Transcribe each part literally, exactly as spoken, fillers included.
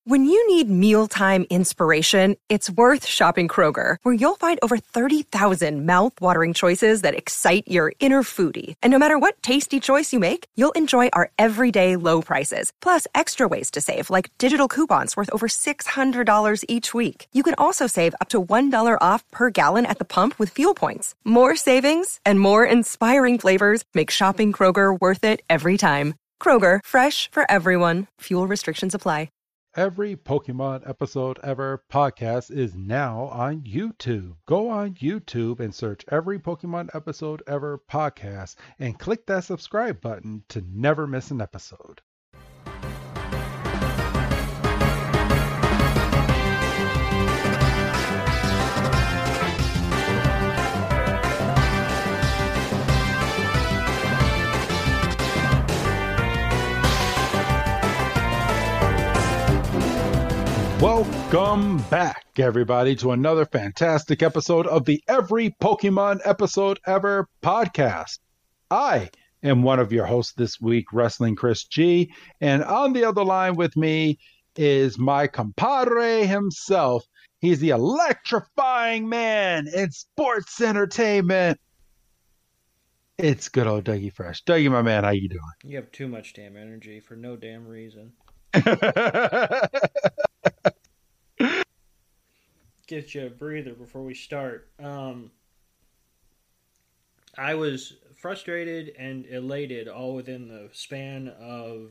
When you need mealtime inspiration, it's worth shopping Kroger, where you'll find over thirty thousand mouth-watering choices that excite your inner foodie. And no matter what tasty choice you make, you'll enjoy our everyday low prices, plus extra ways to save, like digital coupons worth over six hundred dollars each week. You can also save up to one dollar off per gallon at the pump with fuel points. More savings and more inspiring flavors make shopping Kroger worth it every time. Kroger, fresh for everyone. Fuel restrictions apply. Every Pokemon Episode Ever podcast is now on YouTube. Go on YouTube and search Every Pokemon Episode Ever podcast and click that subscribe button to never miss an episode. Welcome back, everybody, to another fantastic episode of the Every Pokemon Episode Ever podcast. I am one of your hosts this week, Wrestling Chris G, and on the other line with me is my compadre himself. He's the electrifying man in sports entertainment. It's good old Dougie Fresh. Dougie, my man, how you doing? You have too much damn energy for no damn reason. Get you a breather before we start. Um, I was frustrated and elated all within the span of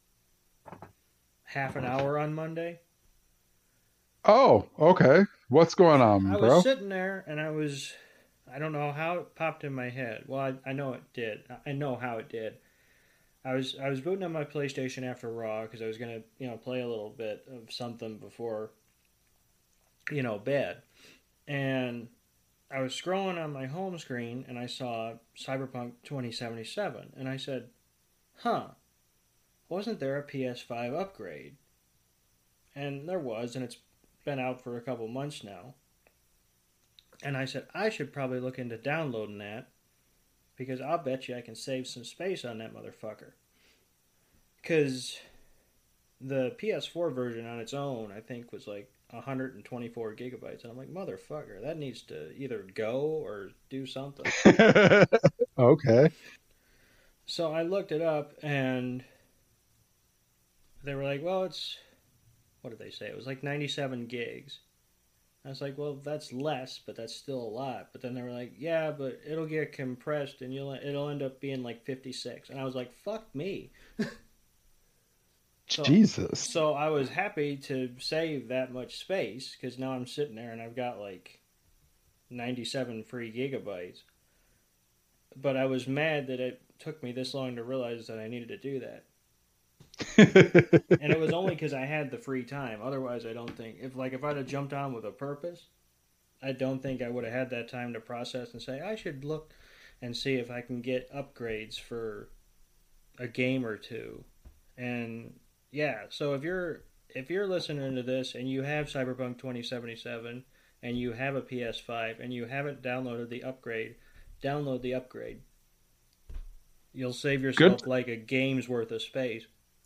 half an hour on Monday. Oh, okay. What's going on, I bro? I was sitting there and I was, I don't know how it popped in my head. Well, I, I know it did. I know how it did. I was I was booting up my PlayStation after Raw because I was gonna you know play a little bit of something before you know bed, and I was scrolling on my home screen and I saw Cyberpunk twenty seventy-seven and I said, "Huh, wasn't there a P S five upgrade?" And there was, and it's been out for a couple months now. And I said I should probably look into downloading that, because I'll bet you I can save some space on that motherfucker. Because the P S four version on its own, I think, was like one hundred twenty-four gigabytes. And I'm like, motherfucker, that needs to either go or do something. Okay. So I looked it up, and they were like, well, it's... What did they say? It was like ninety-seven gigs. I was like, well, that's less, but that's still a lot. But then they were like, yeah, but it'll get compressed and you'll it'll end up being like fifty-six. And I was like, fuck me. so, Jesus. So I was happy to save that much space, because now I'm sitting there and I've got like ninety-seven free gigabytes. But I was mad that it took me this long to realize that I needed to do that. And it was only because I had the free time. Otherwise, I don't think if like if I'd have jumped on with a purpose, I don't think I would have had that time to process and say I should look and see if I can get upgrades for a game or two. And yeah, so if you're if you're listening to this and you have Cyberpunk twenty seventy-seven and you have a P S five and you haven't downloaded the upgrade, download the upgrade. You'll save yourself Good. like a game's worth of space.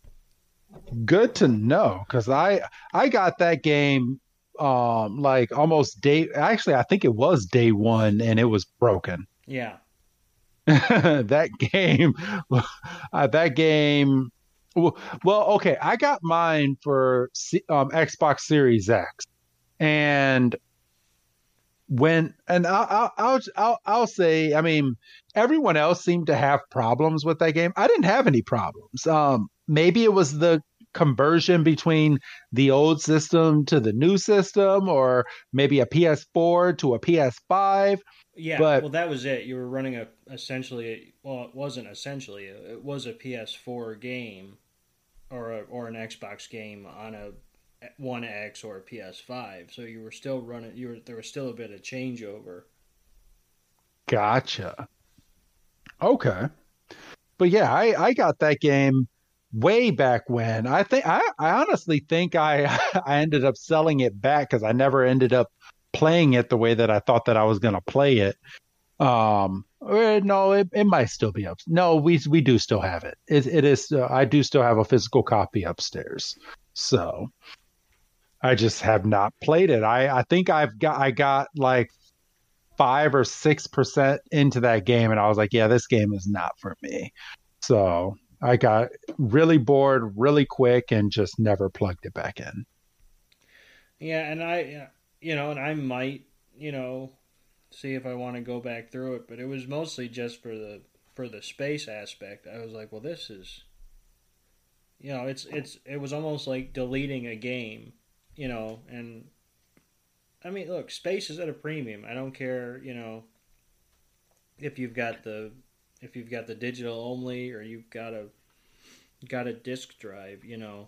Good to know, because I I got that game um like almost day actually I think it was day one and it was broken. Yeah. that game uh, that game well, well okay I got mine for um, Xbox Series X, and when and I'll, I'll I'll I'll say I mean everyone else seemed to have problems with that game. I didn't have any problems. Um, maybe it was the conversion between the old system to the new system, or maybe a P S four to a P S five. Yeah, but, well, that was it. You were running a essentially well, it wasn't essentially it was a P S four game, or a, or an Xbox game on a One X or a P S five. So you were still running. You were there was still a bit of changeover. Gotcha. Okay, but yeah, I I got that game way back when. I think I, I honestly think I I ended up selling it back because I never ended up playing it the way that I thought that I was going to play it. Um, or no, it, it might still be up. No, we we do still have it. It it is. Uh, I do still have a physical copy upstairs. So, I just have not played it. I, I think I've got I got like five or six percent into that game, and I was like, yeah, this game is not for me. So I got really bored really quick and just never plugged it back in. Yeah, and I, you know, and I might, you know, see if I want to go back through it, but it was mostly just for the for the space aspect. I was like, well, this is, you know, it's it's it was almost like deleting a game, you know, and I mean, look, space is at a premium. I don't care, you know, if you've got the if you've got the digital only or you've got a got a disk drive, you know.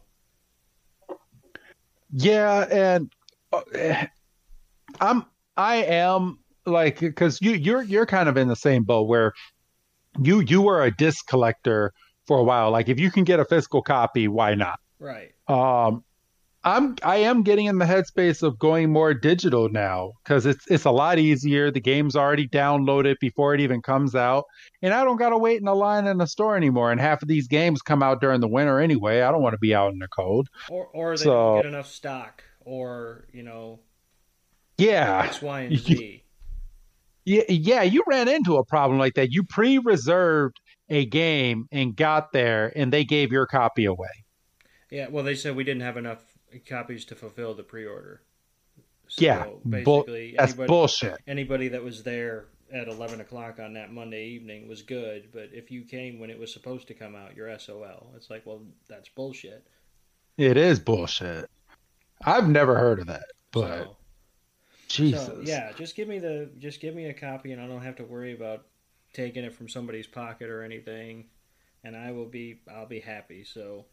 Yeah, and uh, I'm I am like because you you're you're kind of in the same boat where you you were a disc collector for a while. Like if you can get a physical copy, why not? Right. Um, I'm I am getting in the headspace of going more digital now because it's it's a lot easier. The game's already downloaded before it even comes out, and I don't gotta wait in a line in the store anymore. And half of these games come out during the winter anyway. I don't want to be out in the cold. Or or they So don't get enough stock, or you know, yeah, X, Y, and Z. yeah, yeah. You ran into a problem like that. You pre-reserved a game and got there, and they gave your copy away. Yeah, well, they said we didn't have enough copies to fulfill the pre-order. So Yeah, basically, bull- that's anybody, bullshit. anybody that was there at eleven o'clock on that Monday evening was good, but if you came when it was supposed to come out, you're S O L. It's like, well, that's bullshit. It is bullshit. I've never heard of that, but So, Jesus. so yeah, just give me the just give me a copy, and I don't have to worry about taking it from somebody's pocket or anything, and I will be I'll be happy. So,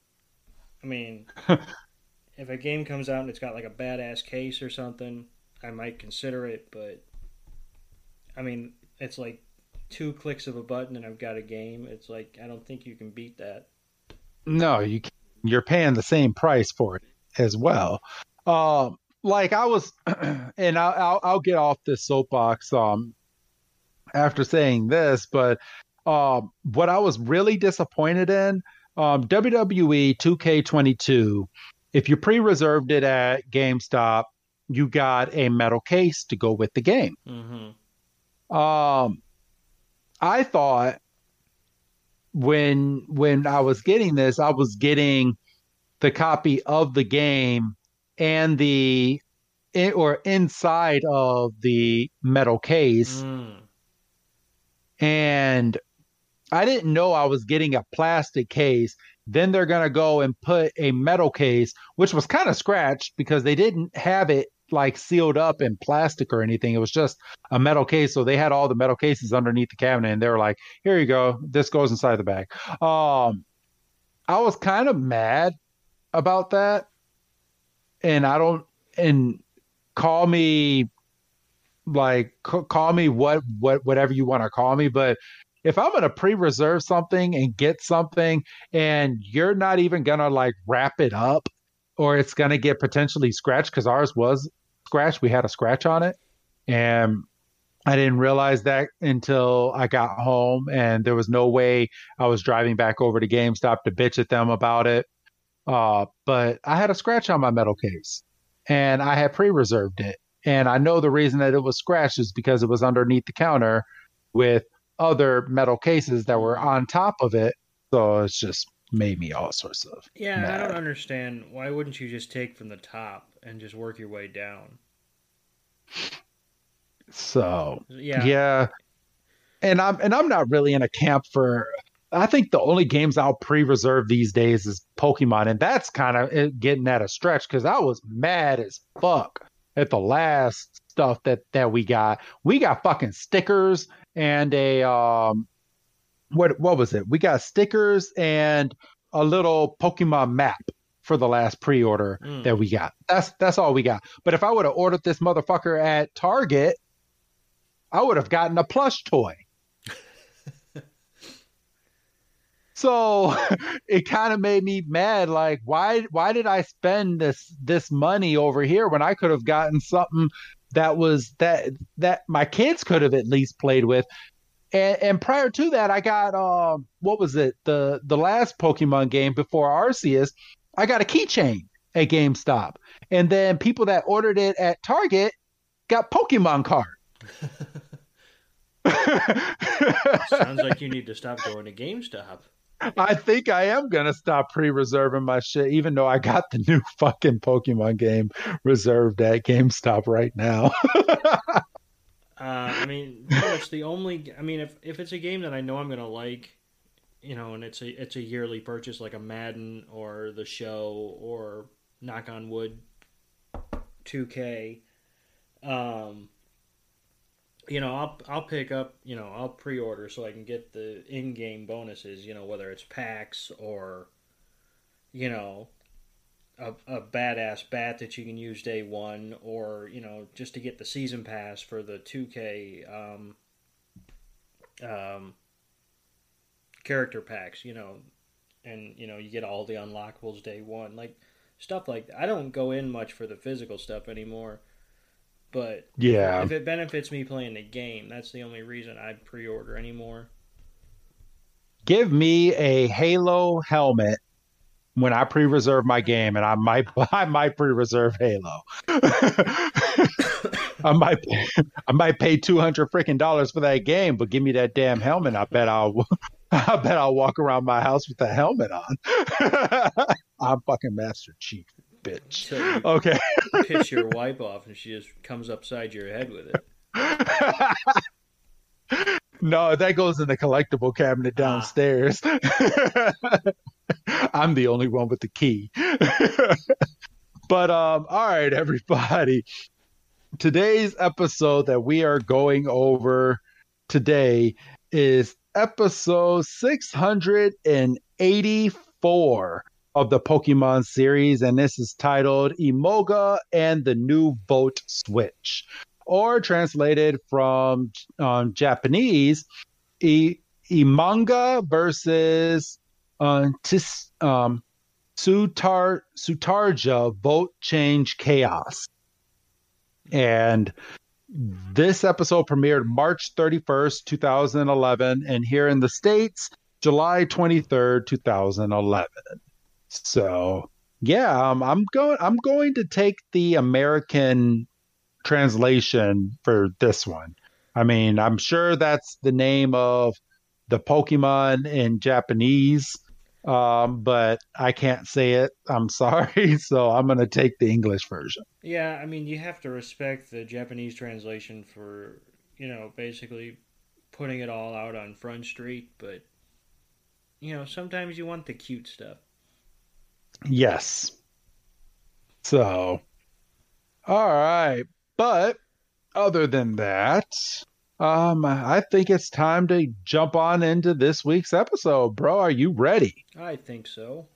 I mean. If a game comes out and it's got like a badass case or something, I might consider it, but I mean, it's like two clicks of a button and I've got a game. It's like, I don't think you can beat that. No, you can't. You're paying the same price for it as well. Um, like I was, and I'll, I'll I'll get off this soapbox um after saying this, but um, what I was really disappointed in um, W W E two K twenty-two. If you pre-reserved it at GameStop, you got a metal case to go with the game. Mm-hmm. Um, I thought when when I was getting this, I was getting the copy of the game and the in, or inside of the metal case, Mm. and I didn't know I was getting a plastic case. Then they're going to go and put a metal case, which was kind of scratched because they didn't have it like sealed up in plastic or anything. It was just a metal case. So they had all the metal cases underneath the cabinet and they were like, here you go. This goes inside the bag. Um, I was kind of mad about that. And I don't, and call me like, c- call me what, what, whatever you want to call me. But if I'm going to pre-reserve something and get something and you're not even going to like wrap it up or it's going to get potentially scratched because ours was scratched. We had a scratch on it and I didn't realize that until I got home and there was no way I was driving back over to GameStop to bitch at them about it. Uh, but I had a scratch on my metal case and I had pre-reserved it. And I know the reason that it was scratched is because it was underneath the counter with other metal cases that were on top of it. So it's just made me all sorts of Yeah, mad. I don't understand. Why wouldn't you just take from the top and just work your way down? So Yeah. yeah. And I'm and I'm not really in a camp for I think the only games I'll pre-reserve these days is Pokemon, and that's kind of getting at a stretch because I was mad as fuck at the last stuff that that we got. We got fucking stickers and a um what what was it? We got stickers and a little Pokemon map for the last pre-order Mm. that we got. That's that's all we got. But if I would have ordered this motherfucker at Target, I would have gotten a plush toy. So it kind of made me mad. Like, why why did I spend this this money over here when I could have gotten something that was that that my kids could have at least played with? And, and prior to that, I got um what was it the the last Pokemon game before Arceus? I got a keychain, at GameStop. And then people that ordered it at Target got Pokemon cards. Sounds like you need to stop going to GameStop. I think I am going to stop pre-reserving my shit, even though I got the new fucking Pokemon game reserved at GameStop right now. uh, I mean, pretty much the only, I mean, if, if it's a game that I know I'm going to like, you know, and it's a, it's a yearly purchase like a Madden or The Show or knock on wood, two K, um, you know, I'll I'll pick up, you know, I'll pre-order so I can get the in-game bonuses, you know, whether it's packs or, you know, a, a badass bat that you can use day one, or, you know, just to get the season pass for the two K um, um, character packs, you know, and, you know, you get all the unlockables day one, like, stuff like that. I don't go in much for the physical stuff anymore. But yeah, if it benefits me playing the game, that's the only reason I'd pre-order anymore. Give me a Halo helmet when I pre-reserve my game, and I might I might pre-reserve Halo. I might I might pay two hundred freaking dollars for that game, but give me that damn helmet. I bet I'll I bet I'll walk around my house with the helmet on. I'm fucking Master Chief. Bitch. So you okay. piss your wipe off and she just comes upside your head with it. No, that goes in the collectible cabinet downstairs. Ah. I'm the only one with the key. But um, all right, everybody. Today's episode that we are going over today is episode six hundred eighty-four of the Pokemon series, and this is titled Emolga and the New Vote Switch, or translated from um, Japanese, e- Emanga versus uh, tis, um, Sutar Sutarja Vote Change Chaos. And this episode premiered March thirty-first, twenty eleven, and here in the States, July twenty-third, twenty eleven. So yeah, um, I'm going. I'm going to take the American translation for this one. I mean, I'm sure that's the name of the Pokemon in Japanese, um, but I can't say it. I'm sorry, so I'm going to take the English version. Yeah, I mean, you have to respect the Japanese translation for, you know, basically putting it all out on Front Street, but you know, sometimes you want the cute stuff. Yes. So, all right. But other than that, um, I think it's time to jump on into this week's episode. Bro, are you ready? I think so.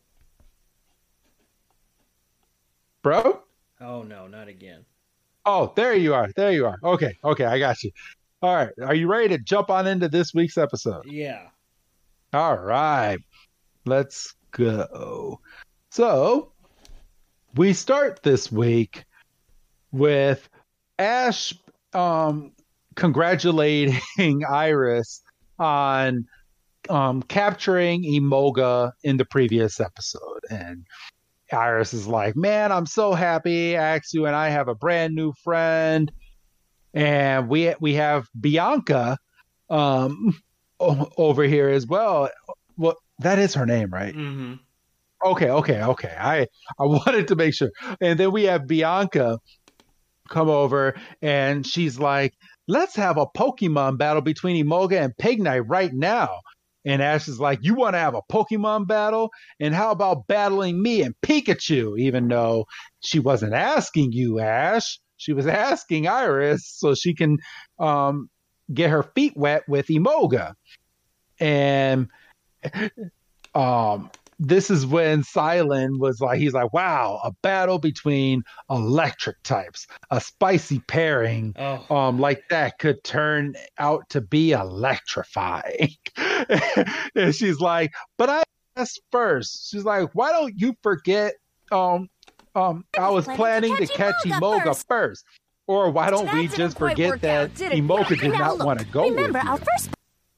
Bro? Oh, no, not again. Oh, there you are. There you are. Okay. Okay. I got you. All right. Are you ready to jump on into this week's episode? Yeah. All right. Let's go. So, we start this week with Ash um, congratulating Iris on um, capturing Emolga in the previous episode. And Iris is like, man, I'm so happy. Axu and I have a brand new friend. And we we have Bianca um, over here as well. Well, that is her name, right? Mm-hmm. Okay, okay, okay. I, I wanted to make sure. And then we have Bianca come over, and she's like, let's have a Pokemon battle between Emolga and Pignite right now. And Ash is like, you want to have a Pokemon battle? And how about battling me and Pikachu? Even though she wasn't asking you, Ash. She was asking Iris so she can um, get her feet wet with Emolga. And um, this is when Silent was like, he's like, wow, a battle between electric types, a spicy pairing oh. um, like that could turn out to be electrifying. And she's like, but I asked first. She's like, why don't you forget um, um, I was planning to catch Emolga first. first. Or why don't that we just forget that out, Emolga did now not look, want to go remember with our you? first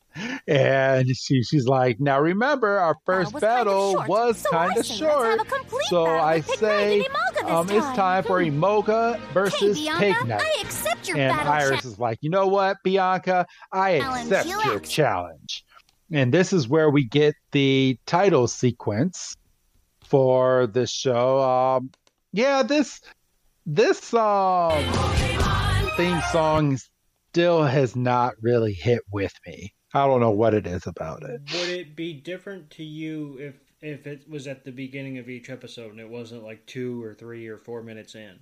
And she she's like, now remember, our first was battle kind of short, was so kind I of say let's short. have a complete So battle I with Pig say Knight and Emolga this um, it's time. time for Emolga versus Okay, Pig Bianca, Knight. I accept your And battle Iris cha- is like, you know what, Bianca, I Challenge, accept you your ask. challenge. And this is where we get the title sequence for this show. Um, yeah, this this um, theme song still has not really hit with me. I don't know what it is about it. Would it be different to you if if it was at the beginning of each episode and it wasn't like two or three or four minutes in?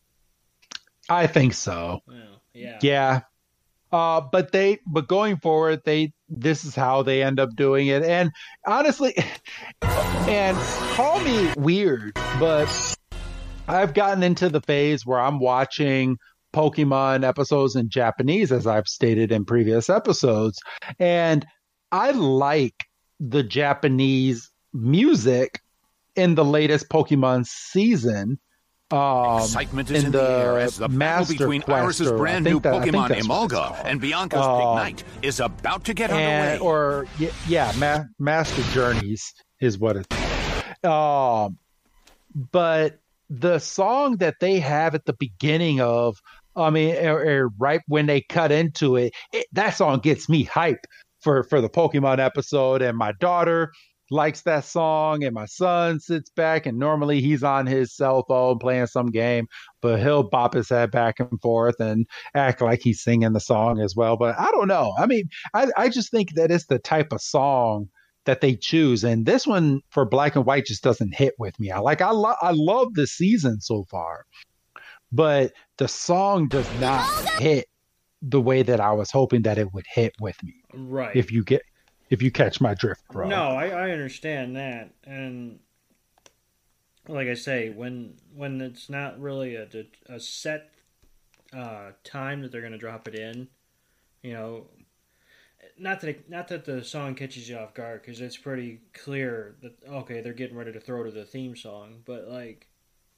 I think so. Well, yeah. Yeah. Uh, but they, but going forward, they, this is how they end up doing it. And honestly, and call me weird, but I've gotten into the phase where I'm watching Pokemon episodes in Japanese, as I've stated in previous episodes. And I like the Japanese music in the latest Pokemon season. Um, Excitement is in in the, the air as the battle Master between Quest, Iris's or I brand think new that- I think Pokemon that's what it's Emolga called. and Bianca's Um, Pig Knight is about to get and underway. or y- yeah, Ma- Master Journeys is what it's called. Um, but the song that they have at the beginning of, I mean, or, or right when they cut into it, it, that song gets me hype for for the Pokemon episode. And my daughter likes that song, and my son sits back, and normally he's on his cell phone playing some game, but he'll bop his head back and forth and act like he's singing the song as well. But I don't know. I mean, I, I just think that it's the type of song that they choose, and this one for Black and White just doesn't hit with me. I like I love I love the season so far, but the song does not hit the way that I was hoping that it would hit with me. Right. If you get if you catch my drift, bro. No, I, I understand that, and like I say, when when it's not really a a set uh, time that they're going to drop it in, you know, not that it, not that the song catches you off guard, because it's pretty clear that okay, they're getting ready to throw to the theme song, but like,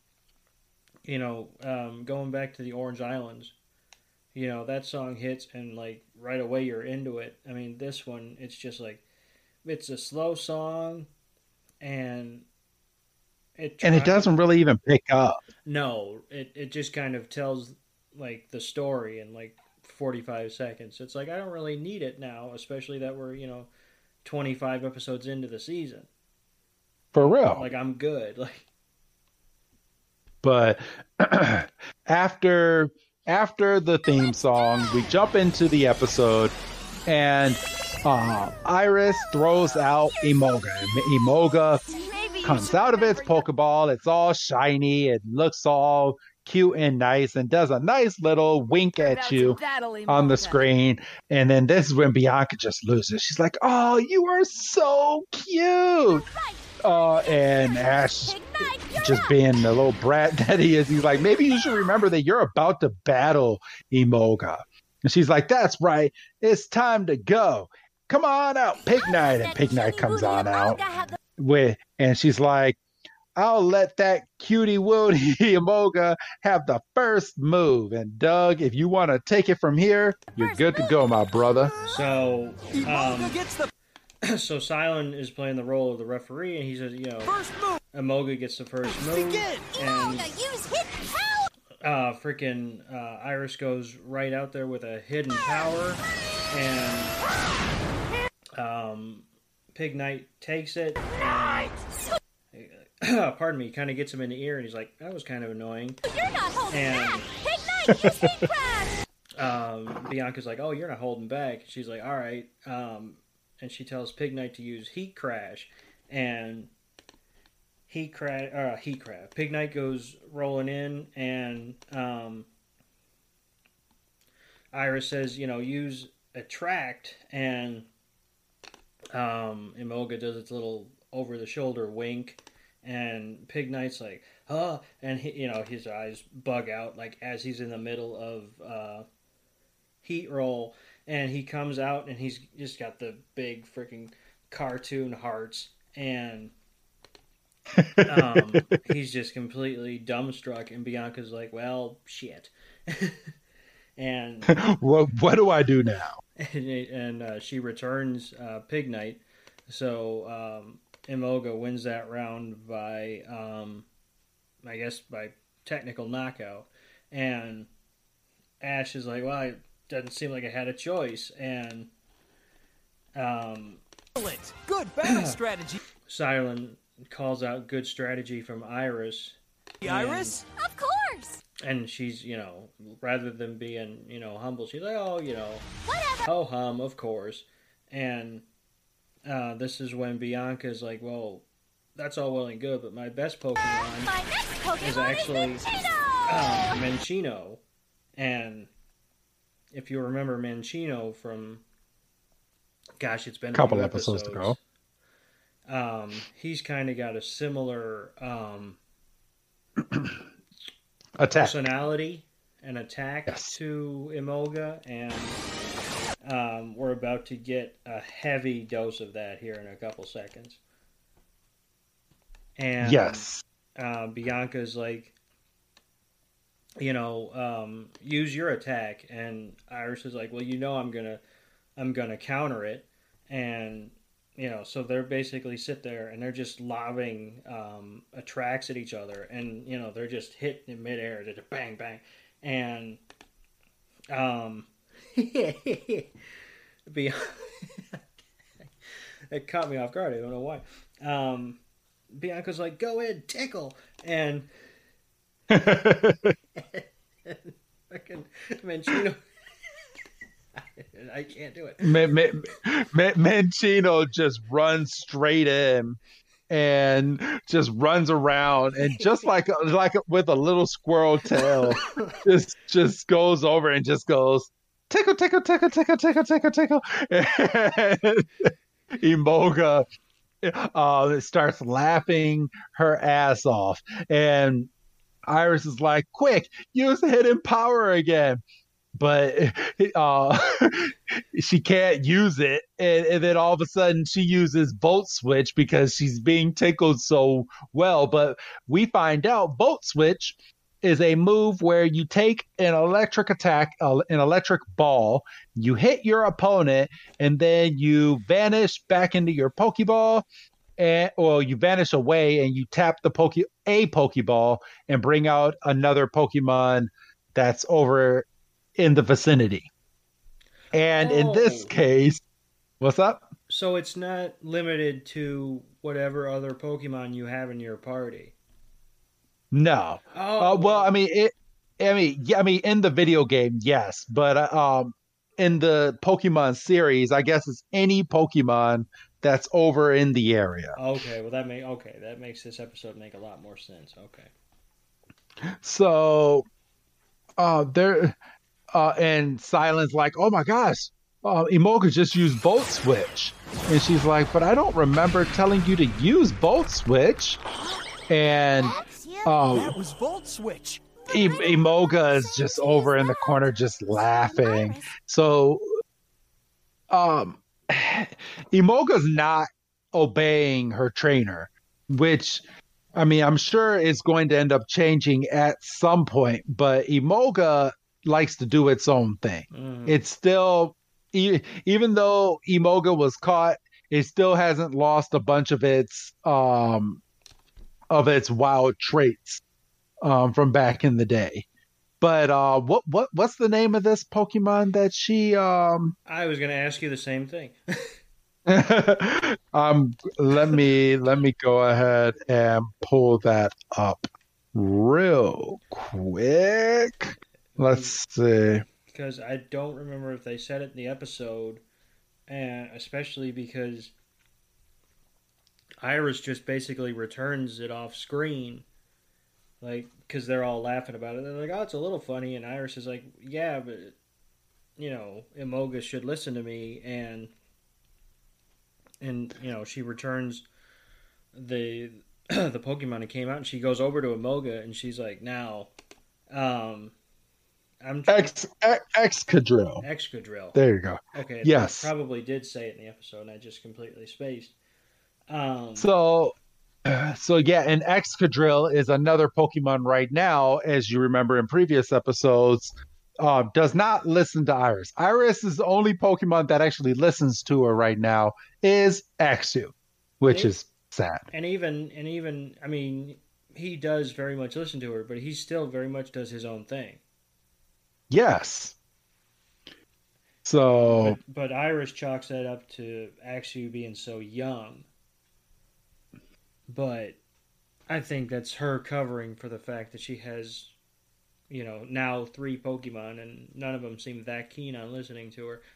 you know, um, going back to the Orange Islands. You know, that song hits and, like, right away you're into it. I mean, this one, it's just, like, it's a slow song, and it... And it doesn't really even pick up. No, it, it just kind of tells, like, the story in, like, forty-five seconds. It's like, I don't really need it now, especially that we're, you know, twenty-five episodes into the season. For real. Like, I'm good. Like, But after... After the theme song, we jump into the episode, and uh, Iris throws out Emolga. Emolga comes out of its Pokeball. It's all shiny. It looks all cute and nice, and does a nice little wink at you on the screen. And then this is when Bianca just loses. She's like, "Oh, you are so cute!" Uh, and Ash, just being the little brat that he is, he's like, maybe you should remember that you're about to battle Emolga. And she's like, that's right. It's time to go. Come on out, Pig Knight. And Pig Knight comes on out. With, and she's like, I'll let that cutie Woody Emolga have the first move. And Doug, if you want to take it from here, you're good to go, my brother. so, um... So Silent is playing the role of the referee, and he says, you know, Emolga gets the first move, and uh, freaking uh, Iris goes right out there with a hidden power, and um, Pig Knight takes it, and, pardon me, kind of gets him in the ear, and he's like, that was kind of annoying. You're not holding And- back. Pig Knight, use Heat Crash. Um, Bianca's like, oh, you're not holding back. She's like, all right. Um, and she tells Pig Knight to use Heat Crash, and Heat Crash, uh, Heat Crash. Pig Knight goes rolling in, and um, Iris says, you know, use Attract, and um, Emolga does its little over-the-shoulder wink, and Pig Knight's like, huh, and he, you know, his eyes bug out, like, as he's in the middle of uh, Heat Roll. And he comes out, and he's just got the big freaking cartoon hearts, and um, he's just completely dumbstruck. And Bianca's like, "Well, shit." and what what do I do now? and, and uh, she returns uh, Pig Knight. So um, Imoga wins that round by, um, I guess, by technical knockout. And Ash is like, well, it doesn't seem like I had a choice. And um, Good battle strategy. Silent calls out good strategy from Iris. Iris? Of course. And she's, you know, rather than being, you know, humble, she's like, oh, you know, Whatever. ho hum, of course. And uh, this is when Bianca's like, well, that's all well and good, but my best Pokemon My next Pokemon is actually is Minccino. uh, Minccino. And if you remember Minccino from, gosh, it's been A couple few episodes ago. Um, he's kind of got a similar um, Attack. personality and attack Yes. to Imoga, and um, we're about to get a heavy dose of that here in a couple seconds. And Yes. uh, Bianca's like, you know, um, use your attack, and Iris is like, well, you know, I'm gonna, I'm gonna counter it, and you know, so they're basically sit there and they're just lobbing um, attacks at each other, and you know, they're just hit in midair, just bang bang, and um, Bianca, it caught me off guard. I don't know why. Um, Bianca's like, go in, tickle, and fucking Minccino. I can't do it. Man, Man, Man, Minccino just runs straight in and just runs around, and just like like with a little squirrel tail, just just goes over and just goes tickle, tickle, tickle, tickle, tickle, tickle, tickle. And Imoga uh, starts laughing her ass off, and Iris is like, "Quick, use hidden power again." But uh, she can't use it, and, and then all of a sudden she uses Volt Switch because she's being tickled so well. But we find out Volt Switch is a move where you take an electric attack, uh, an electric ball, you hit your opponent, and then you vanish back into your Pokeball, and or you vanish away and you tap the Poke a Pokeball and bring out another Pokemon that's over in the vicinity. And in this Oh. case, what's up? So it's not limited to whatever other Pokemon you have in your party. No. Oh, Uh, well, I mean, it. I mean, yeah. I mean, in the video game, yes, but uh, um, in the Pokemon series, I guess it's any Pokemon that's over in the area. okay. Well, that may okay. That makes this episode make a lot more sense. Okay. So, uh, there, uh, and Silence like, oh my gosh, uh, Imoga just used Volt Switch, and she's like, but I don't remember telling you to use Volt Switch, and That's you. um. That was Volt Switch. E- Imoga is just over in the corner just laughing. So um Imoga's not obeying her trainer, which I mean I'm sure is going to end up changing at some point, but Imoga likes to do its own thing. Mhm. It's still e- even though Imoga was caught, it still hasn't lost a bunch of its um of its wild traits um, from back in the day. But uh, what what what's the name of this Pokemon that she um I was going to ask you the same thing. um let me let me go ahead and pull that up real quick. Let's see. Because I don't remember if they said it in the episode, and especially because Iris just basically returns it off screen, like because they're all laughing about it. They're like, "Oh, it's a little funny," and Iris is like, "Yeah, but you know, Imoga should listen to me," and and you know, she returns the the Pokemon that came out, and she goes over to Imoga, and she's like, "Now, um." I'm X X Excadrill. Excadrill. There you go. Okay. Yes. I probably did say it in the episode, and I just completely spaced. Um, So, so yeah, and Excadrill is another Pokemon right now, as you remember in previous episodes, uh, does not listen to Iris. Iris is the only Pokemon that actually listens to her right now is Axew, which And is sad. And even and even I mean, he does very much listen to her, but he still very much does his own thing. Yes. So, But, but Iris chalks that up to Axew being so young. But I think that's her covering for the fact that she has, you know, now three Pokemon, and none of them seem that keen on listening to her.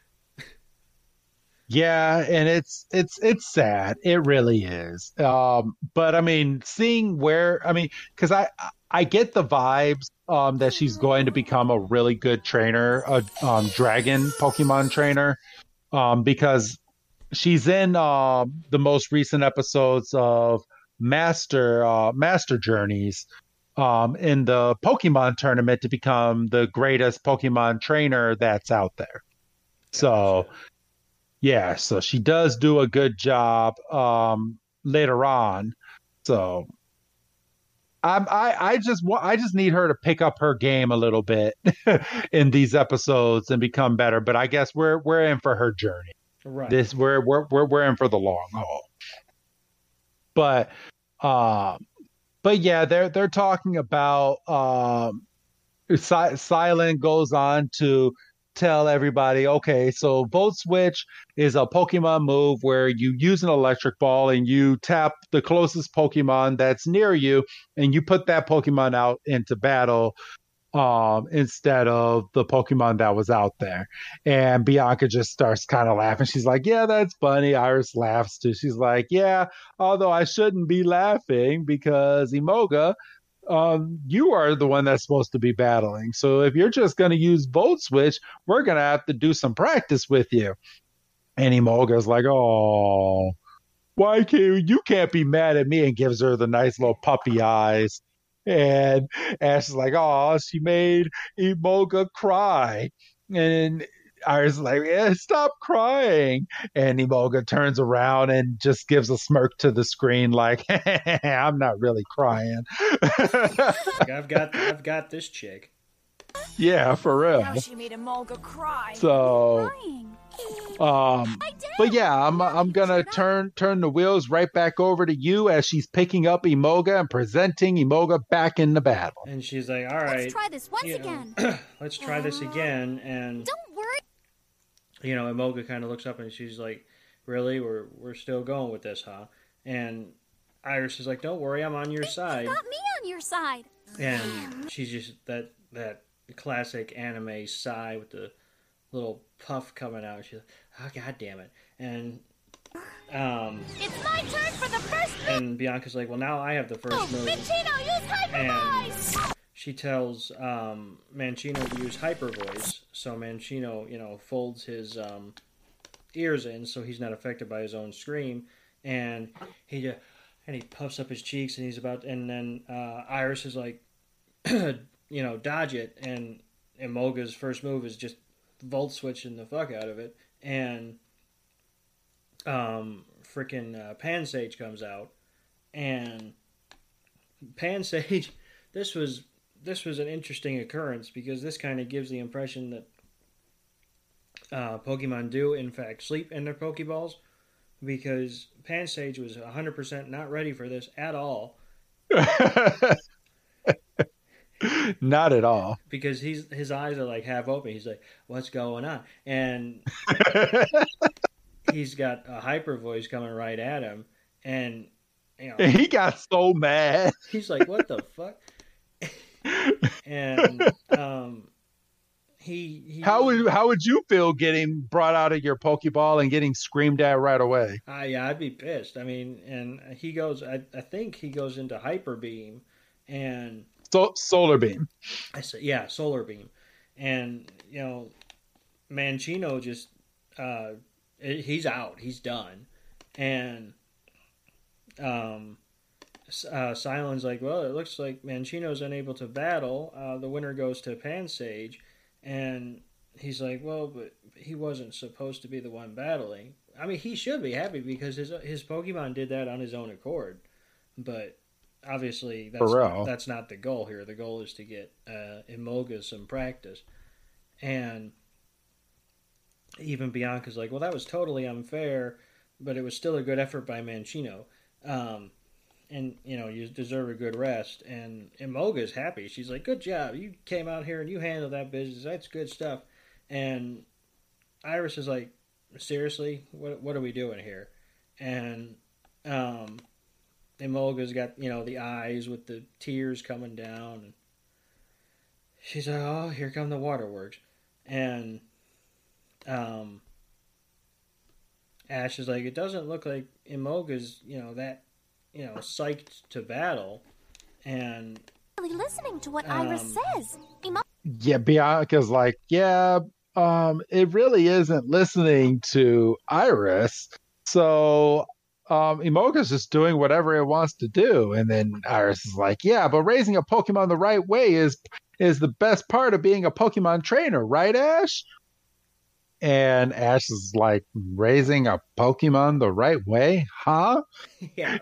yeah, and it's it's it's sad. It really is. Um, but I mean, seeing where I mean, because I I get the vibes um that she's going to become a really good trainer, a um dragon Pokemon trainer, um because she's in um the most recent episodes of Master uh Master Journeys um in the Pokemon tournament to become the greatest Pokemon trainer that's out there. So Gotcha. yeah, so she does do a good job um later on. So I'm, I I just wa- I just need her to pick up her game a little bit in these episodes and become better. But I guess we're we're in for her journey. Right. This we're we're we're, we're in for the long haul. But um but yeah, they're they're talking about um Si- Silent goes on to tell everybody, okay, so Volt Switch is a Pokemon move where you use an electric ball and you tap the closest Pokemon that's near you, and you put that Pokemon out into battle um, instead of the Pokemon that was out there. And Bianca just starts kind of laughing. She's like, yeah, that's funny. Iris laughs too. She's like, yeah, although I shouldn't be laughing because Emoga, um, you are the one that's supposed to be battling. So if you're just going to use Volt Switch, we're going to have to do some practice with you. And Emolga's like, oh, why can't you can't be mad at me, and gives her the nice little puppy eyes. And Ash is like, oh, she made Emolga cry. And Iris is like, yeah, stop crying. And Emolga turns around and just gives a smirk to the screen, like, I'm not really crying. Like, I've got I've got this chick. Yeah, for real. Now she made Emolga cry. So, Crying. um, I did. but yeah, I'm I'm gonna turn turn the wheels right back over to you as she's picking up Emoga and presenting Emoga back in the battle. And she's like, all right, Let's try this once you know, again. let's try this again. And Don't worry. you know, Emolga kind of looks up and she's like, really, we're we're still going with this, huh? And Iris is like, don't worry, I'm on your side. Got me on your side. And she's just that that classic anime sigh with the little puff coming out. She's like, oh, god damn it. And um It's my turn for the first move. and Bianca's like, well, now I have the Oh, first move. Minchino, use Hyper Voice. She tells um, Manchino to use Hyper Voice, so Manchino, you know, folds his um, ears in so he's not affected by his own scream, and he just, and he puffs up his cheeks, and he's about, and then uh, Iris is like, you know, dodge it, and Emolga's first move is just Volt Switching the fuck out of it, and um, freaking uh, Pansage comes out, and Pansage, this was this was an interesting occurrence because this kind of gives the impression that uh, Pokemon do in fact sleep in their Pokeballs, because Pansage was one hundred percent not ready for this at all. Not at all. Because he's his eyes are like half open. He's like, "What's going on?" And he's got a Hyper Voice coming right at him, and you know, He got so mad. he's like, "What the fuck?" And um, he, he How would how would you feel getting brought out of your Pokeball and getting screamed at right away? uh, yeah, I'd be pissed. I mean, and he goes. I, I think he goes into Hyper Beam, and So Solar Beam. I said, "Yeah, Solar Beam," and you know, Manchino just uh, he's out. He's done, and um. Uh, Silent's like, well, it looks like Manchino's unable to battle. Uh, the winner goes to Pansage. And he's like, well, but he wasn't supposed to be the one battling. I mean, he should be happy because his his Pokemon did that on his own accord. But obviously, that's, For real. that's not the goal here. The goal is to get uh, Emolga some practice. And even Bianca's like, well, that was totally unfair, but it was still a good effort by Mancino. Um, and, you know, you deserve a good rest. And Imoga's happy. She's like, good job. You came out here and you handled that business. That's good stuff. And Iris is like, seriously? What what are we doing here? And um, Imoga's got, you know, the eyes with the tears coming down. And she's like, oh, here come the waterworks. And um, Ash is like, it doesn't look like Imoga's, you know, that, you know, psyched to battle. And Really listening to what Um, Iris says. Emo- Yeah, Bianca's like, yeah, um, it really isn't listening to Iris. So um, Imoga's just doing whatever it wants to do. And then Iris is like, yeah, but raising a Pokemon the right way is is the best part of being a Pokemon trainer, right, Ash? And Ash is like, raising a Pokemon the right way? Huh? yeah,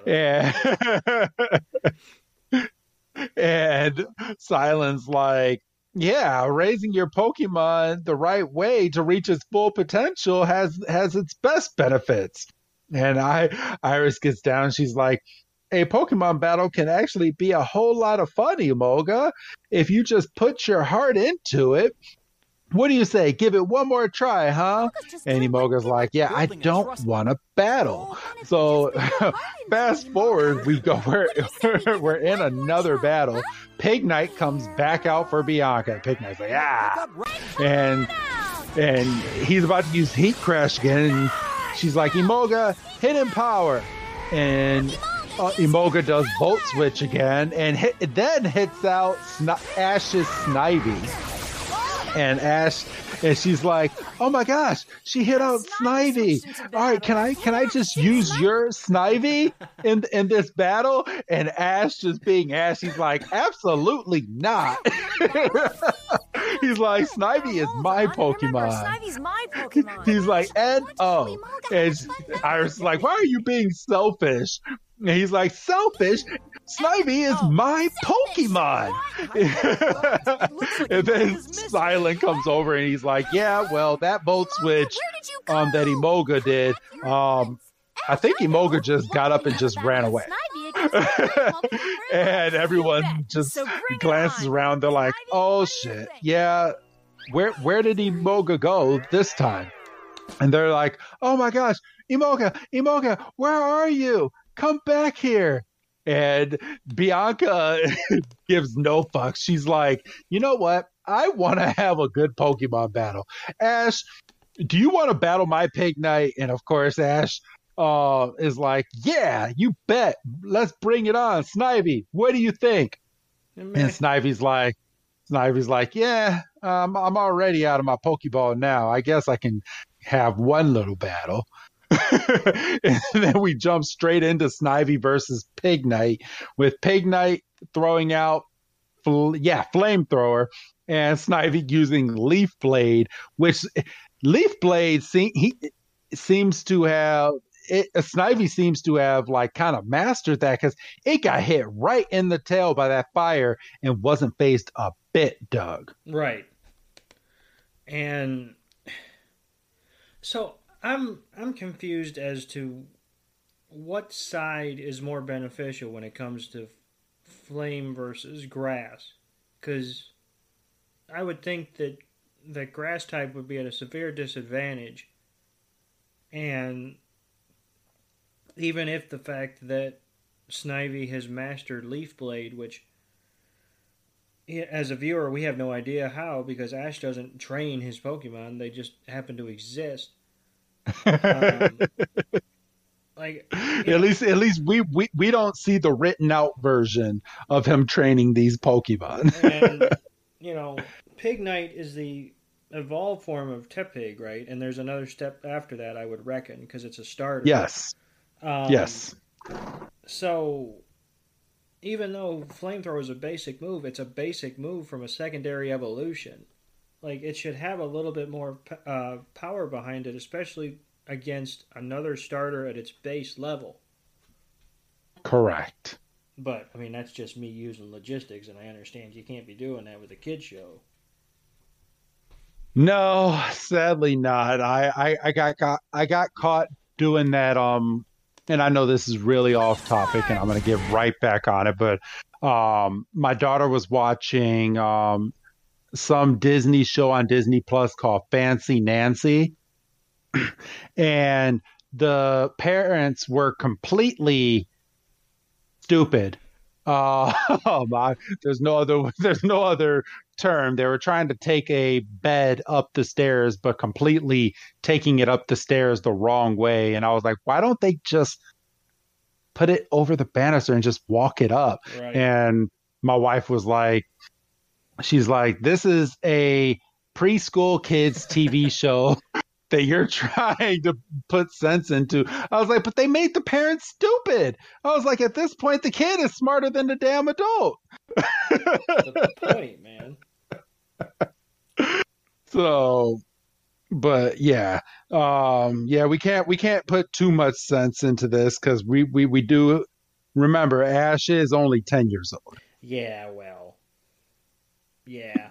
And, and Silence like, yeah, raising your Pokemon the right way to reach its full potential has has its best benefits. And I Iris gets down, she's like, a Pokemon battle can actually be a whole lot of fun, Emoga, if you just put your heart into it. What do you say? Give it one more try, huh? just And doing what Emoga's we like, yeah, I Building a don't trust- want to battle. Oh, and if So you just put your heart into fast it, forward, Emoga. we go, we're, What do you say we give we're it in one more another try, battle. huh? Pig Knight comes back out for Bianca. Pig Knight's like, ah. And, and he's about to use Heat Crash again. And she's like, Emoga, hidden power. And uh, Emoga does Volt Switch again. And hit, then hits out Sni- Ash's Snivy. And Ash, and she's like, "Oh my gosh, she hit out Snivy! All right, can I can I just use your Snivy in in this battle?" And Ash, just being Ash, he's like, "Absolutely not." He's like, "Snivy is my Pokemon." Snivy's my Pokemon. He's like, "N O," and Iris is like, "Why are you being selfish?" And he's like, "Selfish? Snivy is my Pokemon." And then Silent comes over and he's like, "Yeah, well, that Volt Switch um, that Emoga did, um, I think Emoga just got up and just ran away." And everyone just glances around. They're like, "Oh shit, yeah, where where did Emoga go this time?" And they're like, "Oh my gosh, Emoga, Emoga, where are you? Come back here." And Bianca gives no fucks. She's like, you know what? I want to have a good Pokemon battle. Ash, do you want to battle my Pig Knight? And of course, Ash uh, is like, yeah, you bet. Let's bring it on. Snivy, what do you think? And Snivy's like, Snivy's like, yeah, um, I'm already out of my Pokeball now. I guess I can have one little battle. And then we jump straight into Snivy versus Pig Knight, with Pig Knight throwing out, fl- yeah, flamethrower, and Snivy using Leaf Blade, which Leaf Blade se- he seems to have. It, uh, Snivy seems to have like kind of mastered that, because it got hit right in the tail by that fire and wasn't phased a bit, Doug. Right. And so I'm I'm confused as to what side is more beneficial when it comes to flame versus grass, because I would think that that grass type would be at a severe disadvantage, and even if the fact that Snivy has mastered Leaf Blade, which as a viewer we have no idea how, because Ash doesn't train his Pokemon, they just happen to exist. Um, like At know, least, at least we, we we don't see the written out version of him training these Pokemon. and you know, Pig Knight is the evolved form of Tepig, right? And there's another step after that, I would reckon, because it's a starter. Yes. Um, Yes. So, even though Flamethrower is a basic move, it's a basic move from a secondary evolution. Like, it should have a little bit more uh, power behind it, especially against another starter at its base level. Correct. But, I mean, that's just me using logistics, and I understand you can't be doing that with a kid show. No, sadly not. I, I, I got, got I got caught doing that. Um, and I know this is really off topic, and I'm going to get right back on it. But um, my daughter was watching um some Disney show on Disney Plus called Fancy Nancy, and the parents were completely stupid. Uh, my, there's no other there's no other term. They were trying to take a bed up the stairs, but completely taking it up the stairs the wrong way. And I was like, why don't they just put it over the banister and just walk it up? Right. And my wife was like, she's like, this is a preschool kids T V show that you're trying to put sense into. I was like, but they made the parents stupid. I was like, at this point, the kid is smarter than the damn adult. That's the point, man. So, but yeah, um, yeah, we can't we can't put too much sense into this because we, we we do remember Ash is only ten years old. Yeah, well, yeah.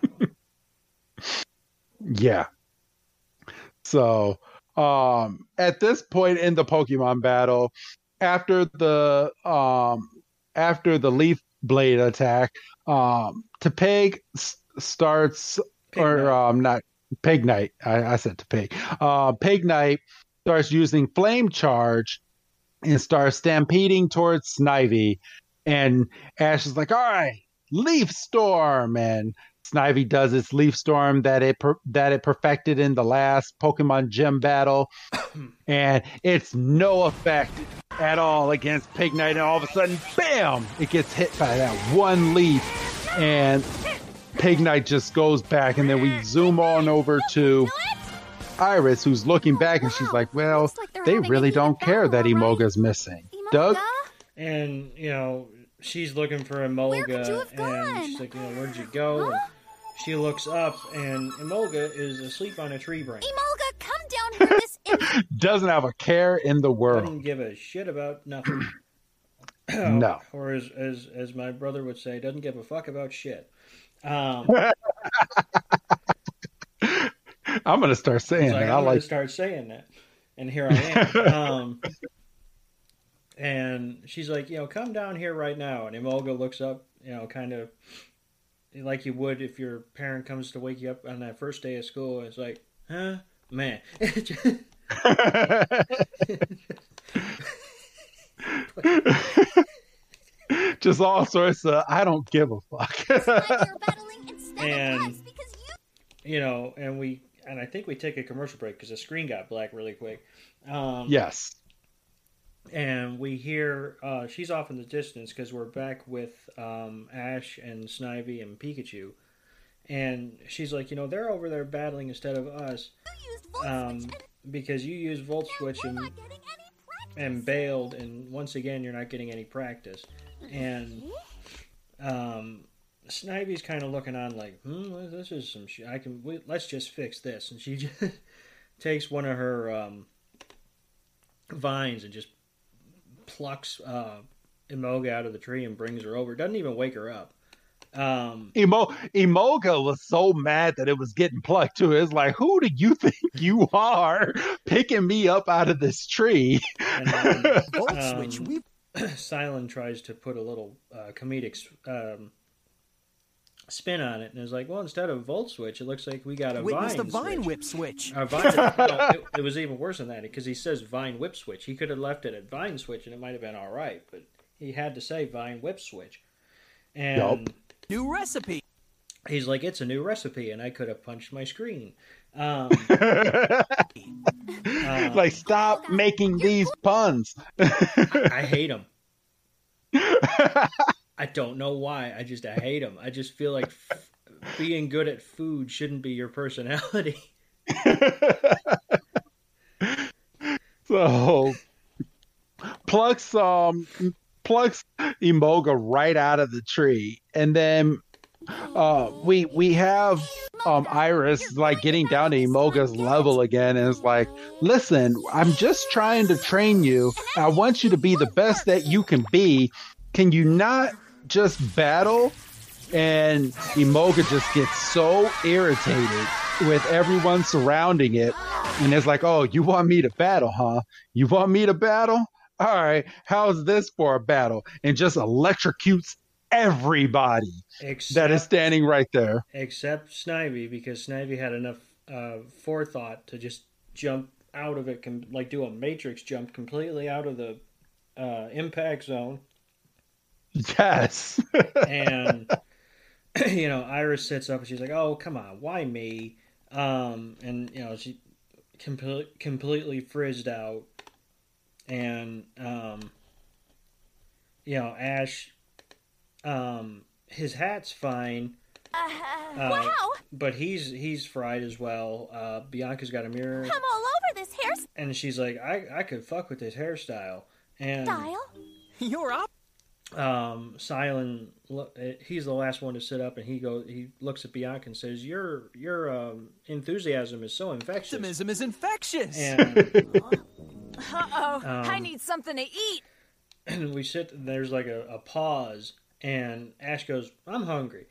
Yeah. So, um, at this point in the Pokemon battle, after the um, after the Leaf Blade attack, um, Tepig s- starts, Pig or Knight. um, not Pignite. I, I said Tepig. Uh, Pignite starts using Flame Charge and starts stampeding towards Snivy, and Ash is like, "All right, Leaf Storm," and Snivy does its Leaf Storm that it per- that it perfected in the last Pokemon Gym battle, and it's no effect at all against Pignite. And all of a sudden, bam! It gets hit by that one leaf, and Pignite just goes back. And then we zoom on over to Iris, who's looking back, and she's like, "Well, Looks like they're they having a really heated don't care that battle, all right? Emoga's missing." Emoga? Doug, And, you know, she's looking for Where could you Emolga, have gone? and she's like, you know, where'd you go? And she looks up, and Emolga is asleep on a tree branch. Emolga, come down here this instant. doesn't have a care in the world. Doesn't give a shit about nothing. No. Or as, as as my brother would say, doesn't give a fuck about shit. Um, I'm gonna start saying It's like, that. I'm I going like. to start saying that. And here I am. um, and she's like, you know, come down here right now. And Emolga looks up, you know, kind of like you would if your parent comes to wake you up on that first day of school. And it's like, huh? Man. Just all sorts of, I don't give a fuck. Like you're battling instead And- of us because you you know, and we, and I think we take a commercial break because the screen got black really quick. Um, Yes. And we hear uh, she's off in the distance because we're back with um, Ash and Snivy and Pikachu. And she's like, you know, they're over there battling instead of us used Volt um, Switch because you used Volt Switch and we're and, not getting any practice. and bailed, and once again, you're not getting any practice. And um, Snivy's kind of looking on like, hmm, well, this is some shit. I can, we, let's just fix this. And she just takes one of her um, vines and just plucks uh, Emoga out of the tree and brings her over. Doesn't even wake her up. Um, Emo Emoga was so mad that it was getting plucked too. It's like, who do you think you are picking me up out of this tree? and then, Volt um, switch. We Silent tries to put a little uh, comedic um, spin on it, and is like, well, instead of Volt Switch, it looks like we got a witness Vine the Vine switch. Whip switch. Uh, Vine, no, it, it was even worse than that because he says Vine Whip Switch. He could have left it at Vine Switch and it might have been all right, but he had to say Vine Whip Switch. And Yup. New recipe. he's like, it's a new recipe, and I could have punched my screen. Um, uh, Like, stop making these puns. I hate him. I don't know why. I just I hate them. I just feel like f- being good at food shouldn't be your personality. So plucks um plucks Emoga right out of the tree, and then uh we we have um Iris like getting down to Emoga's level again, and it's like, listen, I'm just trying to train you. I want you to be the best that you can be. Can you not just battle And Imoga just gets so irritated with everyone surrounding it. And it's like, oh, you want me to battle, huh? You want me to battle? All right, how's this for a battle? And just electrocutes everybody Except, that is standing right there. Except Snivy, because Snivy had enough uh, forethought to just jump out of it, com- like do a matrix jump completely out of the uh, impact zone. Yes. And, you know, Iris sits up and she's like, oh, come on, why me? Um, and, you know, she com- completely frizzed out. And, um, you know, Ash, um, his hat's fine. Uh, Uh, wow! But he's he's fried as well. Uh, Bianca's got a mirror. I'm all over this And she's like, I, I could fuck with this hairstyle. And hairstyle. You're up. um, Silent, he's the last one to sit up, and he goes, he looks at Bianca and says, "Your your um, enthusiasm is so infectious." Optimism is infectious. And Uh-oh, I Um, need something to eat. and we sit. There's like a, a pause, and Ash goes, "I'm hungry."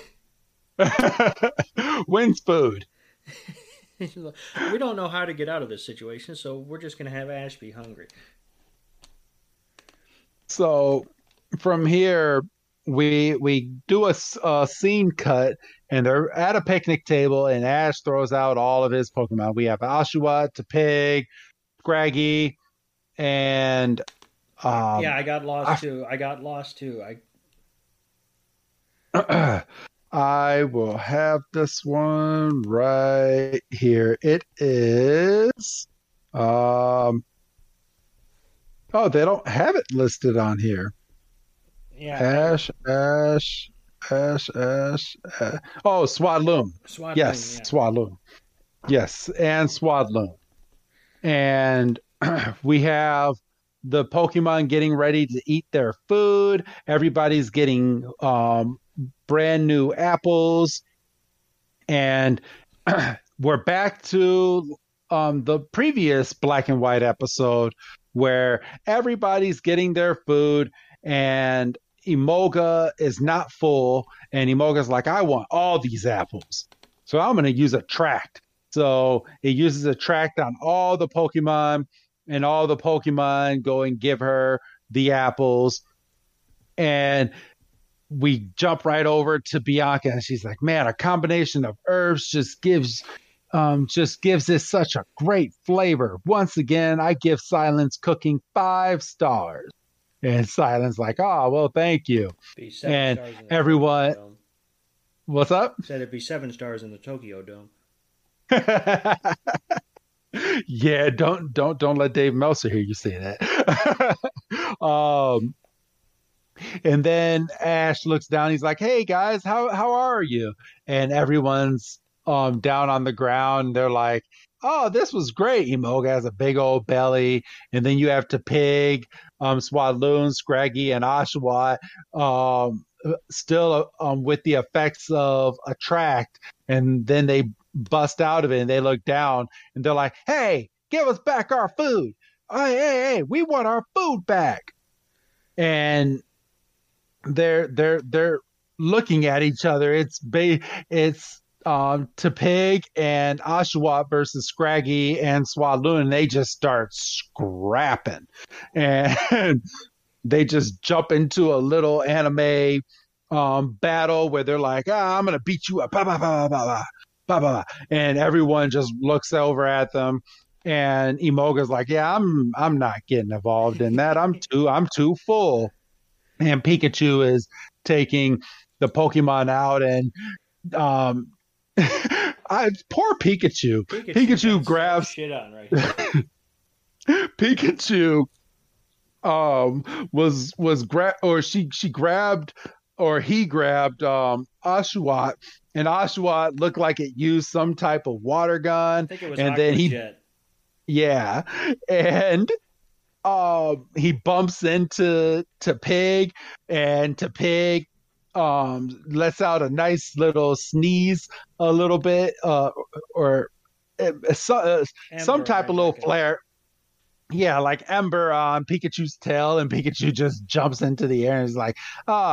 When's food? We don't know how to get out of this situation, so we're just gonna have Ash be hungry. So from here, we we do a, s- a scene cut, and they're at a picnic table, and Ash throws out all of his Pokemon. We have Oshawott, Tepig, Scraggy, and um, Yeah, I got lost I- too. I got lost too. I I will have this one right here. It is. Um, oh, they don't have it listed on here. yeah. Ash, Ash, Ash, Ash. Uh, oh, Swadloon. Swat Yes, yeah. Swadloon. Yes, and Swadloon. And we have the Pokemon getting ready to eat their food. Everybody's getting um, brand new apples. And we're back to um, the previous Black and White episode where everybody's getting their food and Imoga is not full. And Imoga's like, I want all these apples. So I'm going to use a tract. So it uses a tract on all the Pokemon, and all the Pokemon go and give her the apples. And we jump right over to Bianca, and she's like, man, a combination of herbs just gives um, just gives this such a great flavor. Once again, I give Silence Cooking five stars. And Silence like, oh, well, thank you. Be seven And stars in the everyone- Tokyo Dome. What's up? Said it'd be seven stars in the Tokyo Dome. Yeah, don't don't don't let Dave Meltzer hear you say that. um, and then Ash looks down. He's like, "Hey guys, how how are you?" And everyone's um down on the ground. They're like, "Oh, this was great." Imoga has a big old belly, and then you have Tepig, um, Swadloon, Scraggy, and Oshawott, um, still um with the effects of Attract, and then they bust out of it and they look down and they're like, hey, give us back our food. Hey, hey, hey, we want our food back. And they're they're they're looking at each other. It's ba- it's um Tepig and Oshawott versus Scraggy and Swadloon, and they just start scrapping. And they just jump into a little anime um battle where they're like, ah, I'm gonna beat you up. Bah, bah, bah, bah, bah. Blah, blah, blah. And everyone just looks over at them, and Imoga's like, yeah, I'm I'm not getting involved in that. I'm too I'm too full. And Pikachu is taking the Pokemon out, and um I poor Pikachu. Pikachu got grabs shit on right here. Pikachu um was was gra- or she she grabbed or he grabbed um Oshawott, and Oshawott looked like it used some type of water I gun, think it was and then he Aquajet. yeah, and um he bumps into to Pig, and to Pig um lets out a nice little sneeze a little bit, uh or uh, so, uh, some Ember, type I of little reckon. flare. Yeah, like Ember on Pikachu's tail, and Pikachu just jumps into the air and is like, "Ah,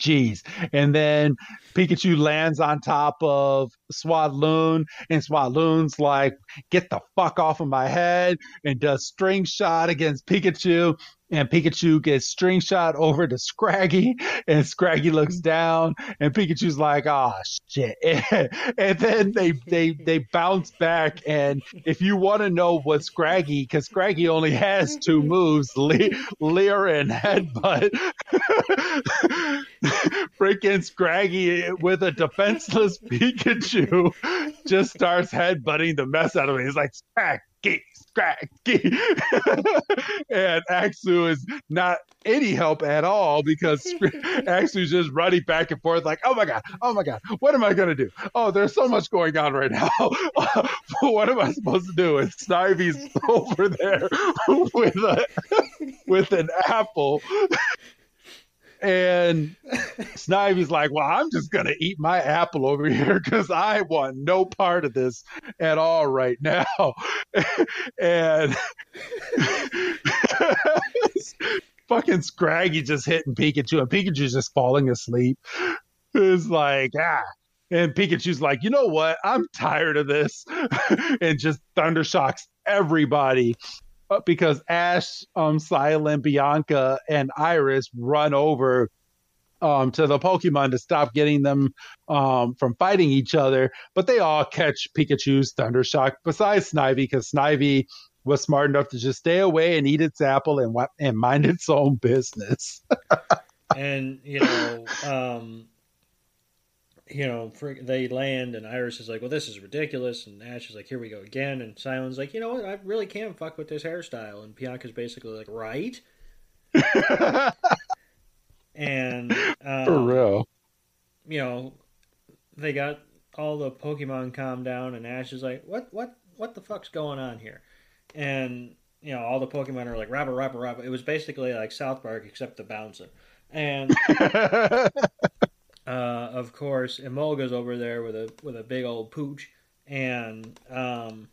geez. And then Pikachu lands on top of Swadloon, and Swadloon's like, get the fuck off of my head, and does string shot against Pikachu. And Pikachu gets string shot over to Scraggy, and Scraggy looks down, and Pikachu's like, "Oh shit!" And then they they they bounce back. And if you want to know what Scraggy, because Scraggy only has two moves, Le- Leer and Headbutt, freaking Scraggy with a defenseless Pikachu just starts headbutting the mess out of it. He's like, "Scraggy, Scraggy," and Axu is not any help at all because Axu's just running back and forth like, "Oh my god, oh my god, what am I gonna do? Oh, there's so much going on right now. What am I supposed to do?" And Snivy's over there with a with an apple. And Snivy's like, "Well, I'm just going to eat my apple over here because I want no part of this at all right now." And fucking Scraggy just hitting Pikachu, and Pikachu's just falling asleep. It's like, ah. And Pikachu's like, "You know what? I'm tired of this." And just Thundershocks everybody. Because Ash, um, Silent, Bianca, and Iris run over um, to the Pokemon to stop getting them um, from fighting each other. But they all catch Pikachu's Thundershock, besides Snivy, because Snivy was smart enough to just stay away and eat its apple and and mind its own business. And, you know, um, you know, for, they land, and Iris is like, "Well, this is ridiculous," and Ash is like, "Here we go again," and Silent's like, "You know what, I really can't fuck with this hairstyle," and Bianca's basically like, "Right?" And um, for real, you know, they got all the Pokemon calmed down, and Ash is like, "What, what, what the fuck's going on here?" And you know, all the Pokemon are like, "Rabba, rabba, rabba." It was basically like South Park except the bouncer, and. Uh, of course, Emolga's over there with a with a big old pooch, and um,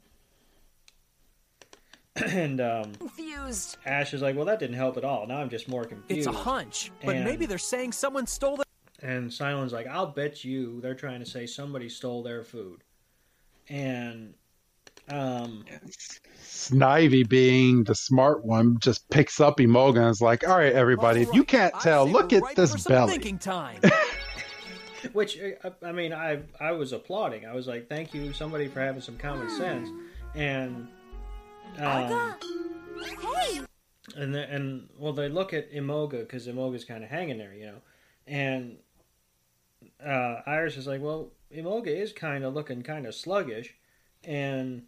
and um, Confused. Ash is like, "Well, that didn't help at all. Now I'm just more confused." It's a hunch, but And- maybe they're saying someone stole the. And Silent's like, "I'll bet you they're trying to say somebody stole their food," and um, Snivy, being the smart one, just picks up Emolga and is like, "All right, everybody, if you can't I tell, say look we're at ripe this for some belly." Thinking time. which I, I mean, I I was applauding. I was like, "Thank you, somebody, for having some common sense," and. Um, Hey! And the, and well, they look at Emolga because Emolga's kind of hanging there, you know, and uh, Iris is like, "Well, Emolga is kind of looking kind of sluggish," and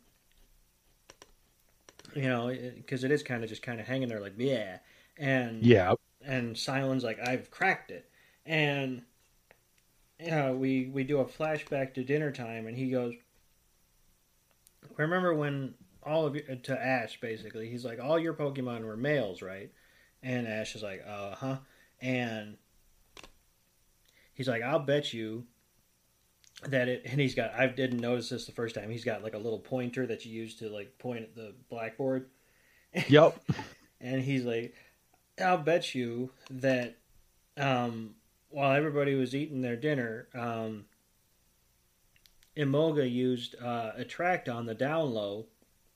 you know, because it, it is kind of just kind of hanging there like, yeah, and Yeah. and Silent's like, "I've cracked it," and uh, we we do a flashback to dinner time, and he goes, "Remember when?" All of you, to Ash, basically, he's like, "All your Pokemon were males, right?" And Ash is like, "Uh huh." And he's like, "I'll bet you that it." And he's got, I didn't notice this the first time. He's got like a little pointer that you use to like point at the blackboard. Yep. And he's like, "I'll bet you that um, while everybody was eating their dinner, um, Emolga used uh, Attract on the down low."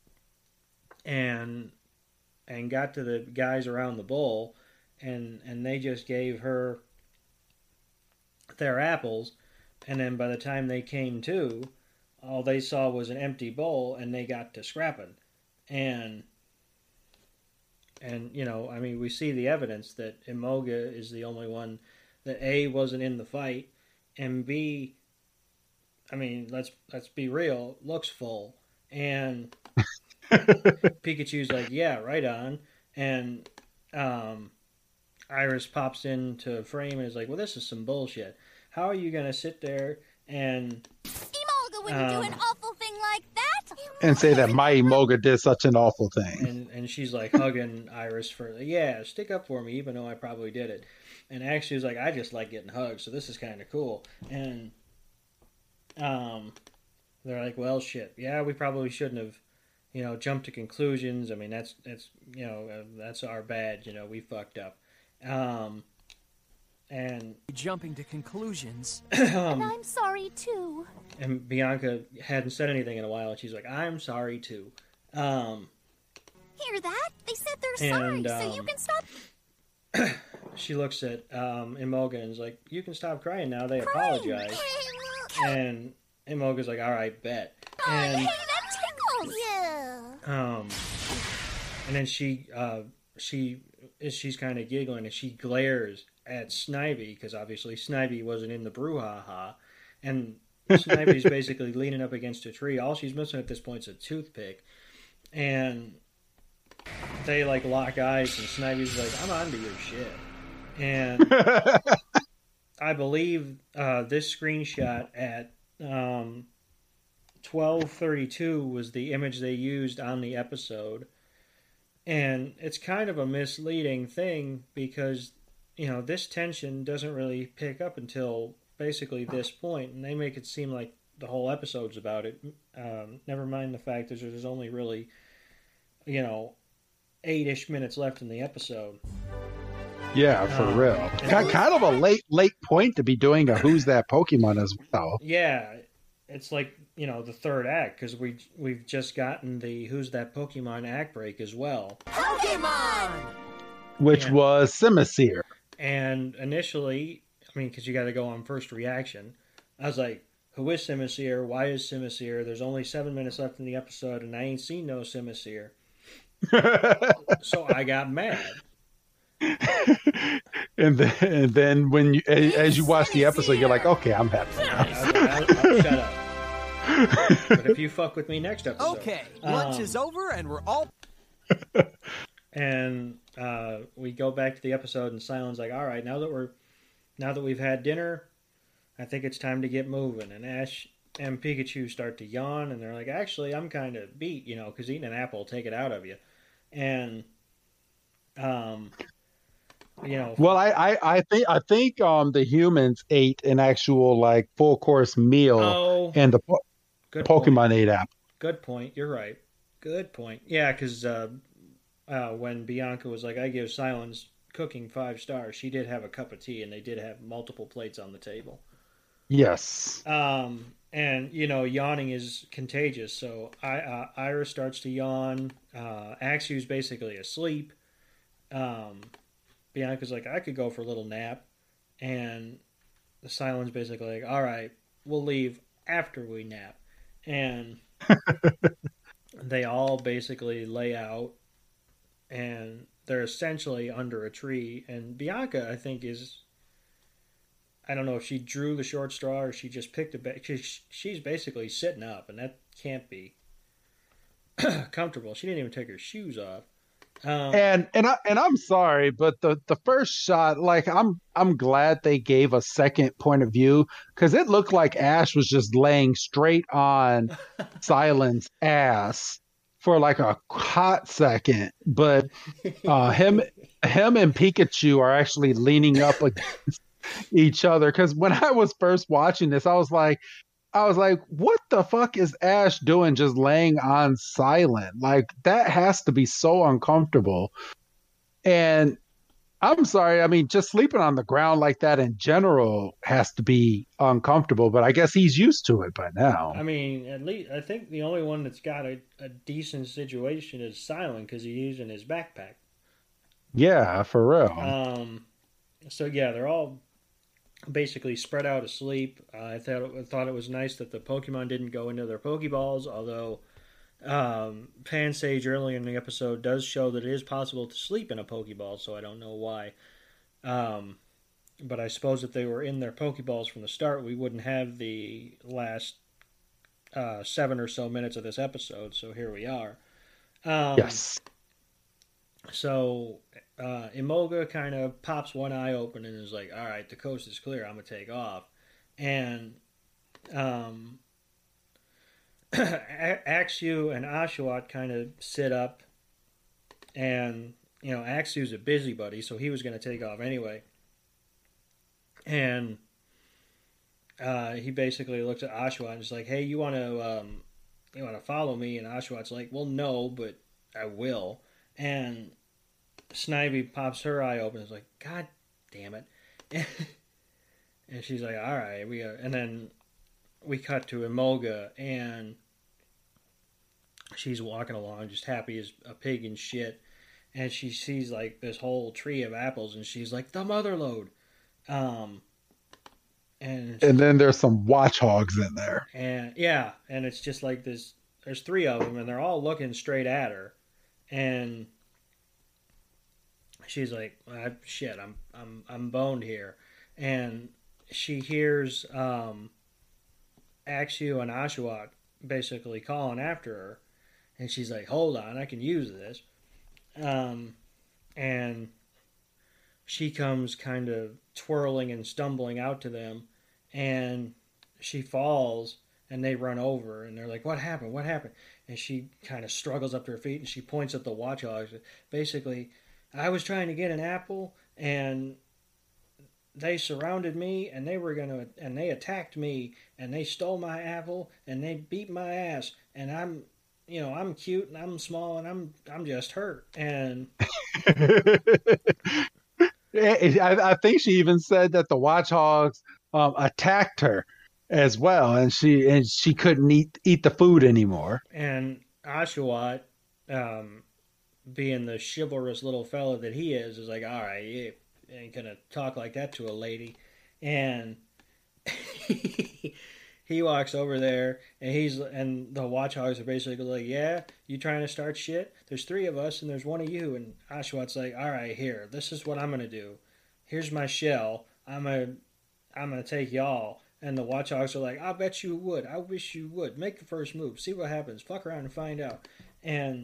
And and got to the guys around the bowl, and and they just gave her their apples, and then by the time they came to, all they saw was an empty bowl, and they got to scrapping, and and you know, I mean, we see the evidence that Emolga is the only one that A, wasn't in the fight, and B, I mean, let's let's be real, looks full, and. Pikachu's like, "Yeah, right on," and um, Iris pops into frame and is like, "Well, this is some bullshit. How are you gonna sit there and Emolga wouldn't Um, do an awful thing like that. And say that my Emolga did such an awful thing. and and she's like hugging Iris for, "Yeah, stick up for me, even though I probably did it." And actually, was like, "I just like getting hugged, so this is kind of cool." And um, they're like, "Well, shit. Yeah, we probably shouldn't have." You know, jump to conclusions. I mean, that's that's you know uh, that's our bad. You know, we fucked up. Um, and Jumping to conclusions. And I'm sorry too. and Bianca hadn't said anything in a while, and she's like, "I'm sorry too." Um, Hear that? They said they're And, sorry, so you um, can stop she looks at um, Imogen and is like, "You can stop crying now. They crying. apologize." And Imogen's like, "All right, bet." Oh, And hey, that tickles. Yeah. um, and then she uh, she she's kind of giggling and she glares at Snivy because obviously Snivy wasn't in the brouhaha, and Snivy's basically leaning up against a tree. All she's missing at this point is a toothpick, and they like lock eyes, and Snivy's like, "I'm onto your shit," and I believe uh, this screenshot at um, twelve thirty-two was the image they used on the episode. And it's kind of a misleading thing because, you know, this tension doesn't really pick up until basically this point, and they make it seem like the whole episode's about it. Um, never mind the fact that there's only really, you know, eight-ish minutes left in the episode. Yeah, for Um, real. Ki- Kind of a late, late point to be doing a Who's That Pokemon as well. Yeah, it's like, you know, the third act, because we, we've just gotten the Who's That Pokemon act break as well. Pokemon! Which Yeah. was Simisear. And initially, I mean, because you got to go on first reaction, I was like, who is Simisear? Why is Simisear? There's only seven minutes left in the episode, and I ain't seen no Simisear. So I got mad. and then, and then when you, as, as you watch the episode, you're like, okay, I'm happy now. I was like, I'll, I'll shut up. But if you fuck with me next episode. Okay, lunch Um, is over and we're all... And uh, we go back to the episode, and Silent's like, all right, now that we're, now that we've had dinner, I think it's time to get moving. And Ash and Pikachu start to yawn, and they're like, actually, I'm kind of beat, you know, because eating an apple will take it out of you. And, um, you know, Well, I, I, I think I think um the humans ate an actual like full course meal, oh, and the po- good point. Pokemon ate apple. Good point. You're right. Good point. Yeah, because uh, uh, when Bianca was like, I give Silence cooking five stars, she did have a cup of tea, and they did have multiple plates on the table. Yes. Um, and, you know, yawning is contagious. So I, uh, Iris starts to yawn. Uh, Axew's basically asleep. Um, Bianca's like, I could go for a little nap. And the Silence basically like, all right, we'll leave after we nap. And they all basically lay out, and they're essentially under a tree. And Bianca, I think, is... I don't know if she drew the short straw or she just picked a bit. She's basically sitting up, and that can't be comfortable. She didn't even take her shoes off. Um, And and I and I'm sorry, but the the first shot, like I'm I'm glad they gave a second point of view because it looked like Ash was just laying straight on Silent's ass for like a hot second, but uh, him him and Pikachu are actually leaning up against each other. Because when I was first watching this, I was like, I was like, what the fuck is Ash doing just laying on Silent? Like, that has to be so uncomfortable. And I'm sorry, I mean, just sleeping on the ground like that in general has to be uncomfortable, but I guess he's used to it by now. I mean, at least I think the only one that's got a, a decent situation is Silent because he's using his backpack. Yeah, for real. Um, so yeah, they're all basically spread out asleep. Uh, I thought it, thought it was nice that the Pokemon didn't go into their Pokeballs, although um, Pansage earlier in the episode does show that it is possible to sleep in a Pokeball, so I don't know why. Um, but I suppose if they were in their Pokeballs from the start, we wouldn't have the last uh, seven or so minutes of this episode, so here we are. Um, Yes. So uh, Imoga kind of pops one eye open and is like, all right, the coast is clear. I'm going to take off. And um, Axew and Oshawott kind of sit up. And, you know, Axew's a busybody, so he was going to take off anyway. And uh, he basically looks at Oshawott and is like, hey, you want to um, you want to follow me? And Oshawott's like, well, no, but I will. And Snivy pops her eye open and is like, God damn it. And she's like, all right, we are. And then we cut to Emolga, and she's walking along just happy as a pig and shit. And she sees like this whole tree of apples, and she's like, the mother lode. Um, and and then there's some watchhogs in there. And yeah, and it's just like this. There's three of them, and they're all looking straight at her. And she's like, ah, "Shit, I'm I'm I'm boned here." And she hears um, Axu and Oshawott basically calling after her, and she's like, "Hold on, I can use this." Um, and she comes kind of twirling and stumbling out to them, and she falls, and they run over, and they're like, "What happened? What happened?" And she kind of struggles up to her feet, and she points at the watchhogs. Basically, I was trying to get an apple, and they surrounded me, and they were gonna, and they attacked me, and they stole my apple, and they beat my ass, and I'm, you know, I'm cute, and I'm small, and I'm, I'm just hurt, and I, I think she even said that the watchhogs um, attacked her as well, and she and she couldn't eat eat the food anymore. And Oshawott, um, being the chivalrous little fella that he is, is like, all right, you ain't gonna talk like that to a lady. And he, he walks over there, and he's and the watchhogs are basically like, yeah, you trying to start shit? There's three of us, and there's one of you. And Oshawott's like, all right, here, this is what I'm gonna do. Here's my shell. I'm gonna I'm gonna take y'all. And the watchhogs are like, I bet you would. I wish you would. Make the first move. See what happens. Fuck around and find out. And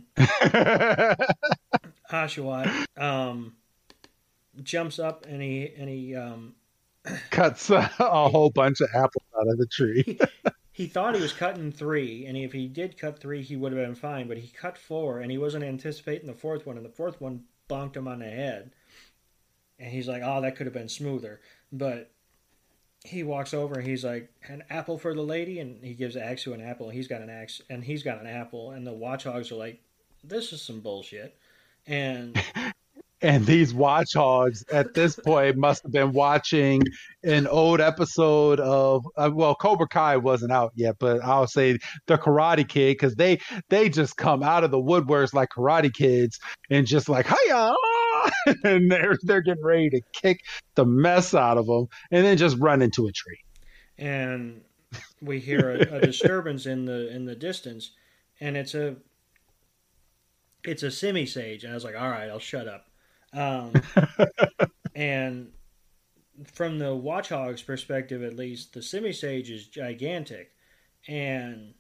Oshawott um, jumps up, and he and he um, cuts a, a whole bunch of apples out of the tree. he, he thought he was cutting three, and if he did cut three, he would have been fine. But he cut four, and he wasn't anticipating the fourth one, and the fourth one bonked him on the head. And he's like, oh, that could have been smoother. But he walks over, and he's like, an apple for the lady, and he gives Axu an apple, and he's got an axe, and he's got an apple, and the watchhogs are like, this is some bullshit. And and these watchhogs at this point must have been watching an old episode of uh, well, Cobra Kai wasn't out yet, but I'll say the Karate Kid, because they they just come out of the woodworks like Karate Kids and just like, hiya, and they're they're getting ready to kick the mess out of them, and then just run into a tree. And we hear a, a disturbance in the in the distance, and it's a it's a Simisage, and I was like, all right, I'll shut up. Um, and from the watchhog's perspective, at least, the Simisage is gigantic, and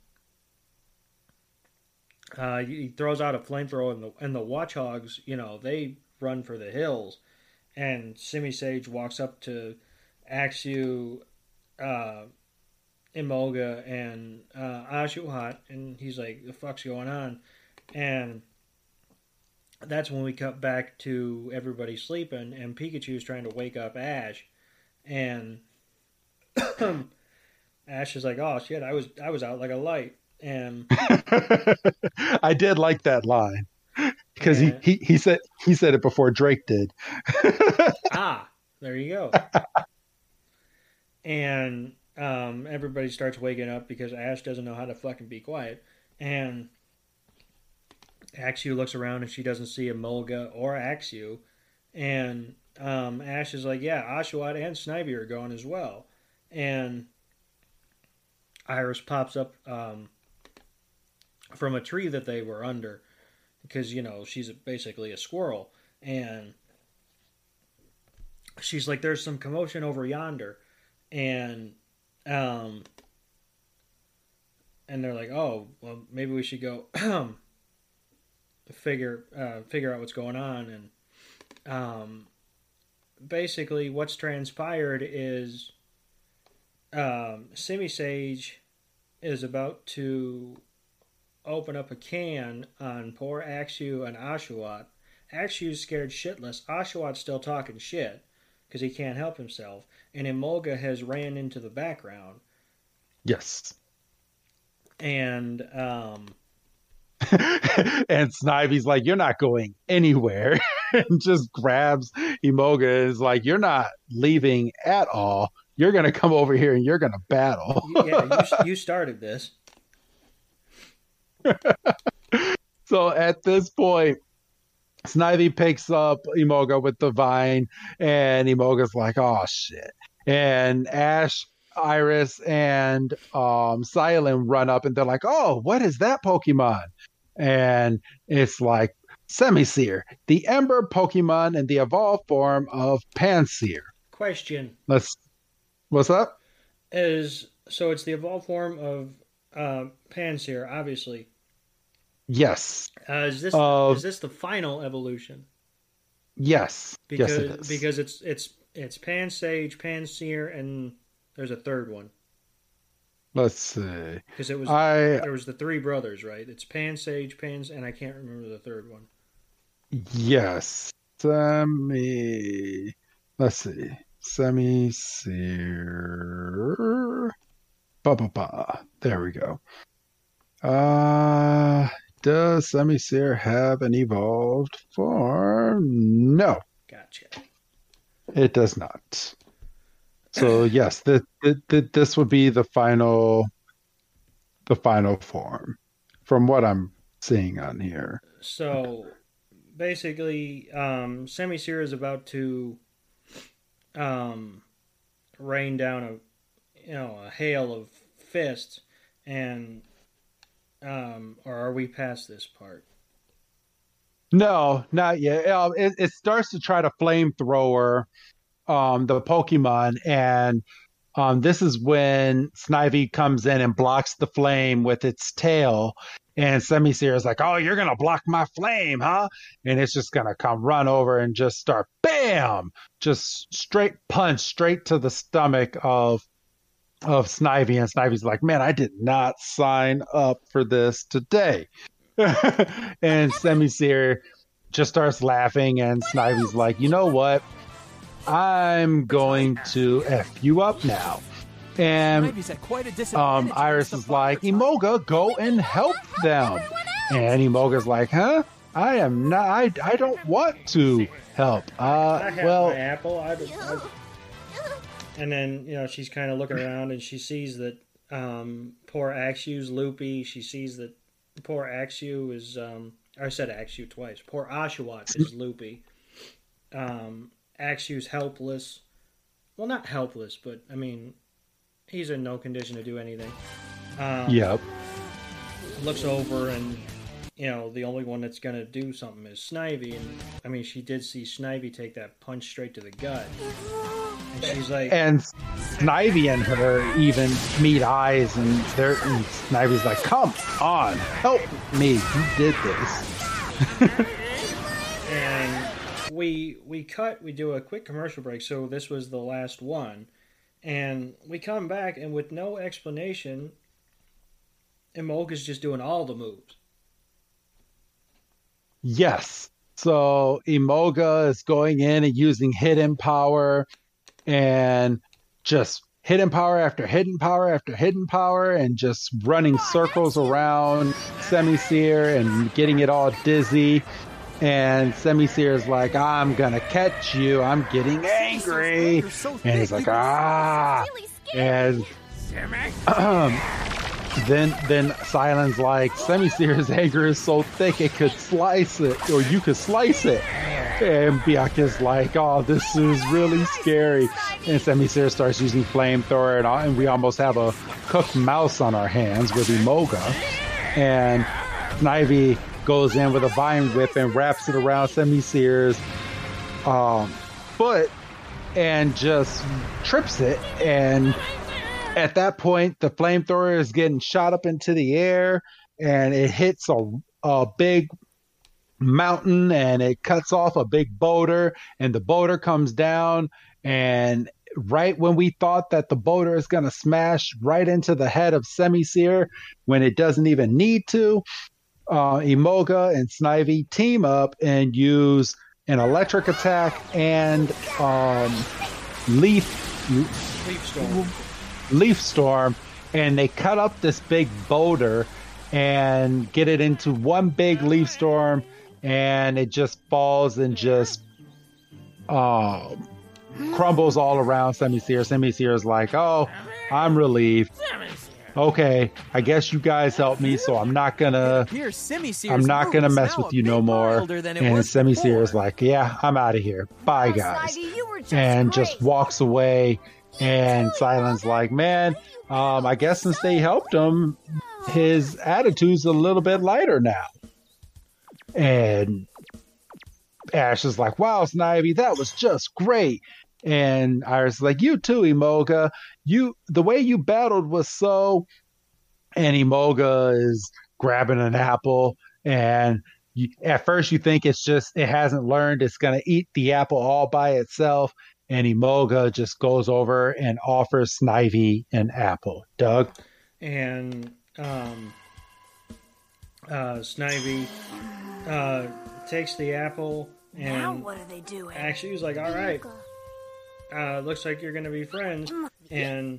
uh, he throws out a flamethrower, and the and the watchhogs, you know, they run for the hills. And Simisage walks up to Axu, uh, Emolga, and uh, Oshawott, and he's like, the fuck's going on? And that's when we cut back to everybody sleeping, and Pikachu's trying to wake up Ash. And Ash is like, oh shit, I was I was out like a light. And I did like that line. Because he, he, he said he said it before Drake did. Ah, there you go. And um, everybody starts waking up because Ash doesn't know how to fucking be quiet. And Axu looks around, and she doesn't see Emolga or Axu. And um, Ash is like, yeah, Oshawott and Snivy are gone as well. And Iris pops up um, from a tree that they were under. Because, you know, she's basically a squirrel. And she's like, there's some commotion over yonder. And um, and they're like, oh, well, maybe we should go figure uh, figure out what's going on. And um, basically what's transpired is um, Simisage is about to open up a can on poor Axu and Oshawott. Axu's scared shitless. Oshawott's still talking shit because he can't help himself. And Emolga has ran into the background. Yes. And um and Snivy's like, you're not going anywhere. And just grabs Emoga is like, you're not leaving at all. You're going to come over here and you're going to battle. Yeah, you, you started this. So at this point, Snivy picks up Emoga with the vine, and Emoga's like, oh, shit. And Ash, Iris, and um, Silent run up, and they're like, oh, what is that Pokemon? And it's like Semisear, the Ember Pokemon in the evolved form of Pansear. Question. Let's. What's up? Is so it's the evolved form of uh, Pansear, obviously. Yes. Uh, is this uh, is this the final evolution? Yes. Because yes, it is. because it's it's it's Pansage, Pansear, and there's a third one. Let's see. Because it was I there was the three brothers, right? It's Pansage, Pans, and I can't remember the third one. Yes. Semi. Let's see. Semisear. Ba ba ba. There we go. Uh, does Semisear have an evolved form? No. Gotcha. It does not. So yes, the, the, the, this would be the final, the final form, from what I'm seeing on here. So basically, um, Semisear is about to um, rain down a you know a hail of fists, and um, or are we past this part? No, not yet. Um, it, it starts to try to flamethrower um, the Pokemon, and um, this is when Snivy comes in and blocks the flame with its tail. And Semisear is like, oh, you're going to block my flame, huh? And it's just going to come run over and just start, bam, just straight punch straight to the stomach of of Snivy. And Snivy's like, man, I did not sign up for this today. And Semisear just starts laughing, and Snivy's like, you know what? I'm going to F you up now. And um, Iris is like, Emoga, go and help them. And Emoga's like, huh? I am not, I, I don't want to help. Uh, I have well, my apple. I, I, and then, you know, she's kind of looking around, and she sees that um, poor Axew's loopy. She sees that poor Axew is, um, I said Axew twice. Poor Oshawott is loopy. Um, Axew's helpless. Well, not helpless, but, I mean, he's in no condition to do anything. Um, yep. Looks over, and, you know, the only one that's going to do something is Snivy. And, I mean, she did see Snivy take that punch straight to the gut. And she's like... And Snivy and her even meet eyes, and, they're, and Snivy's like, come on, help me. You did this. And we we cut, we do a quick commercial break, so this was the last one. And we come back, and with no explanation, Emoga's just doing all the moves. Yes. So Emoga is going in and using hidden power, and just hidden power after hidden power after hidden power, and just running circles around Semisear and getting it all dizzy. And Semisear is like, I'm gonna catch you. I'm getting angry. And he's like, ah. And um, then then Silent's like, Semisear's anger is so thick it could slice it, or you could slice it. And Byakuya's like, oh, this is really scary. And Semisear starts using flamethrower, and, all, and we almost have a cooked mouse on our hands with Emoga. And Snivy goes in with a vine whip and wraps it around Semisear's um, foot and just trips it. And at that point, the flamethrower is getting shot up into the air, and it hits a, a big mountain, and it cuts off a big boulder, and the boulder comes down, and right when we thought that the boulder is going to smash right into the head of Semisear, when it doesn't even need to, uh, Emoga and Snivy team up and use an electric attack and um, leaf Leaf storm. leaf storm, and they cut up this big boulder and get it into one big leaf storm, and it just falls and just um, crumbles all around Semi-Seer. Semi-Seer's like, oh, I'm relieved. Okay, I guess you guys helped me, so I'm not gonna I'm not gonna mess with you no more. And Semi-Seer's like, yeah, I'm out of here. Bye, guys. And just walks away. And Silent's like, man, um, I guess since they helped him, his attitude's a little bit lighter now. And Ash is like, wow, Snivy, that was just great. And Iris is like, you too, Emoga. You, the way you battled was so... And Emoga is grabbing an apple. And you, at first you think it's just, it hasn't learned. It's going to eat the apple all by itself. And Emoga just goes over and offers Snivy an apple. Doug? And um, uh, Snivy uh, takes the apple. And now what are they doing? Actually, he's like, all right. Uh, looks like you're going to be friends. And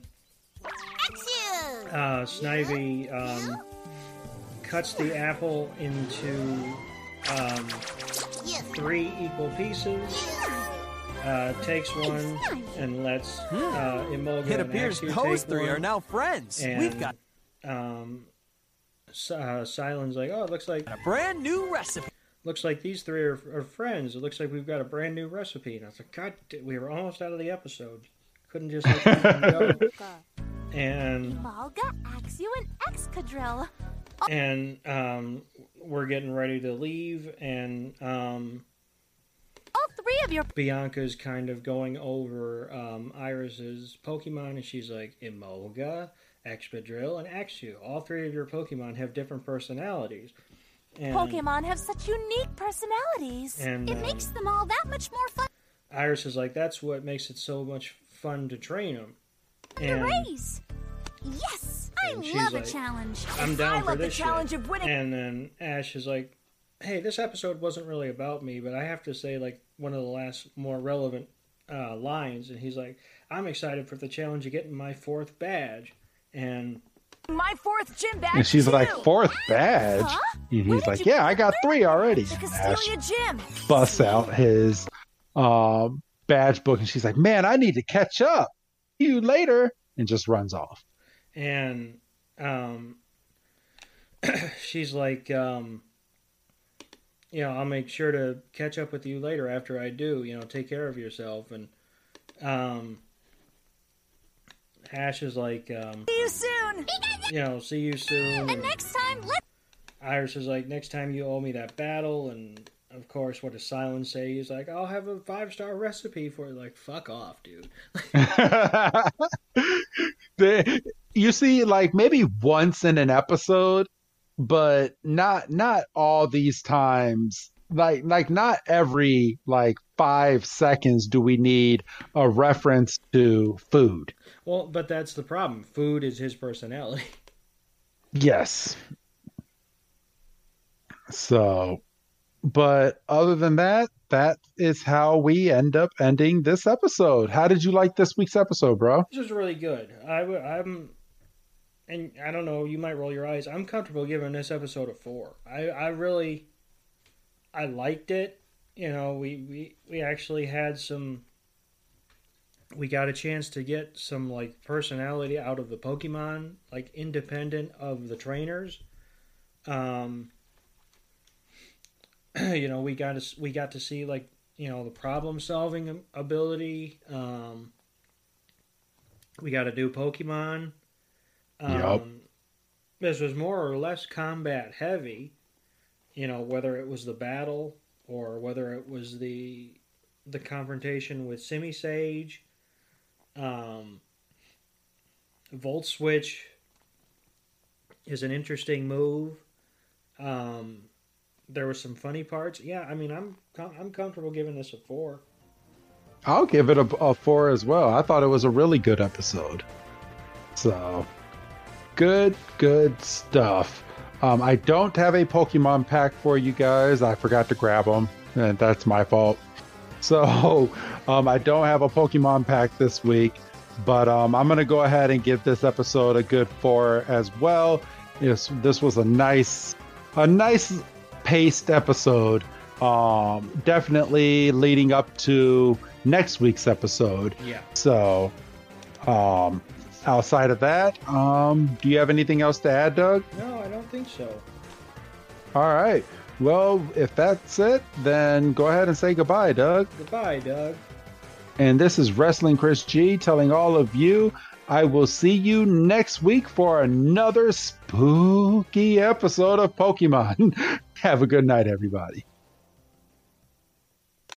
uh, Snivy um, cuts the apple into um, three equal pieces. Uh, takes one and lets uh, Emoga It and appears Axie those take three one. are now friends. And, We've got um, uh, Silent's like, oh, it looks like a brand new recipe. Looks like these three are, are friends. It looks like we've got a brand new recipe. And I was like, God, we were almost out of the episode. Couldn't just let them go. And Emoga, Axie, and Excadrill. and um, we're getting ready to leave, and um, All three of your Bianca's kind of going over um, Iris's Pokemon, and she's like, Emoga, Excadrill, and Axew. All three of your Pokemon have different personalities. And Pokemon have such unique personalities. And, it um, makes them all that much more fun Iris is like, that's what makes it so much fun to train them. to And race. Yes, I And she's love like, a challenge. I'm down I for love this the challenge shit. of winning. And then Ash is like, hey, this episode wasn't really about me, but I have to say, like, one of the last more relevant uh, lines. And he's like, I'm excited for the challenge of getting my fourth badge. And My fourth gym badge. And she's too. like, fourth badge? Huh? And Where he's did like, you yeah, I got three already. The And Ash Castelia gym. busts out his um, badge book, and she's like, man, I need to catch up. See you later. And just runs off. and um, she's like, um, you know, I'll make sure to catch up with you later after I do. You know, take care of yourself. And um, Ash is like, um, See you soon. you know, see you soon. And next time, let Iris is like, next time you owe me that battle. And of course, what does Silence say? He's like, I'll have a five star recipe for it. Like, fuck off, dude. The- you see, like, maybe once in an episode, but not not all these times. Like like not every like five seconds do we need a reference to food. Well, but that's the problem. Food is his personality. Yes. So, but other than that, that is how we end up ending this episode. How did you like this week's episode, bro? This was really good. I, w- I'm, and I don't know, you might roll your eyes. I'm comfortable giving this episode a four. I, I really, I liked it. You know, we, we, we actually had some, we got a chance to get some, like, personality out of the Pokemon, like, independent of the trainers. Um, you know, we got to, we got to see, like, you know, the problem-solving ability. Um, we got to do Pokemon. Um, Yup. This was more or less combat heavy, you know, whether it was the battle or whether it was the the confrontation with Simisage. Um, Volt Switch is an interesting move. Um, there were some funny parts. Yeah, I mean, I'm I'm comfortable giving this a four. I'll give it a, a four as well. I thought it was a really good episode. So, good, good stuff. Um, I don't have a Pokemon pack for you guys. I forgot to grab them, and that's my fault. So, um, I don't have a Pokemon pack this week, but um, I'm going to go ahead and give this episode a good four as well. Yes, this was a nice, a nice paced episode. Um, definitely leading up to next week's episode. Yeah. So, um, outside of that, um, do you have anything else to add, Doug? No, I don't think so. All right. Well, if that's it, then go ahead and say goodbye, Doug. Goodbye, Doug. And this is Wrestling Chris G telling all of you, I will see you next week for another spooky episode of Pokemon. Have a good night, everybody.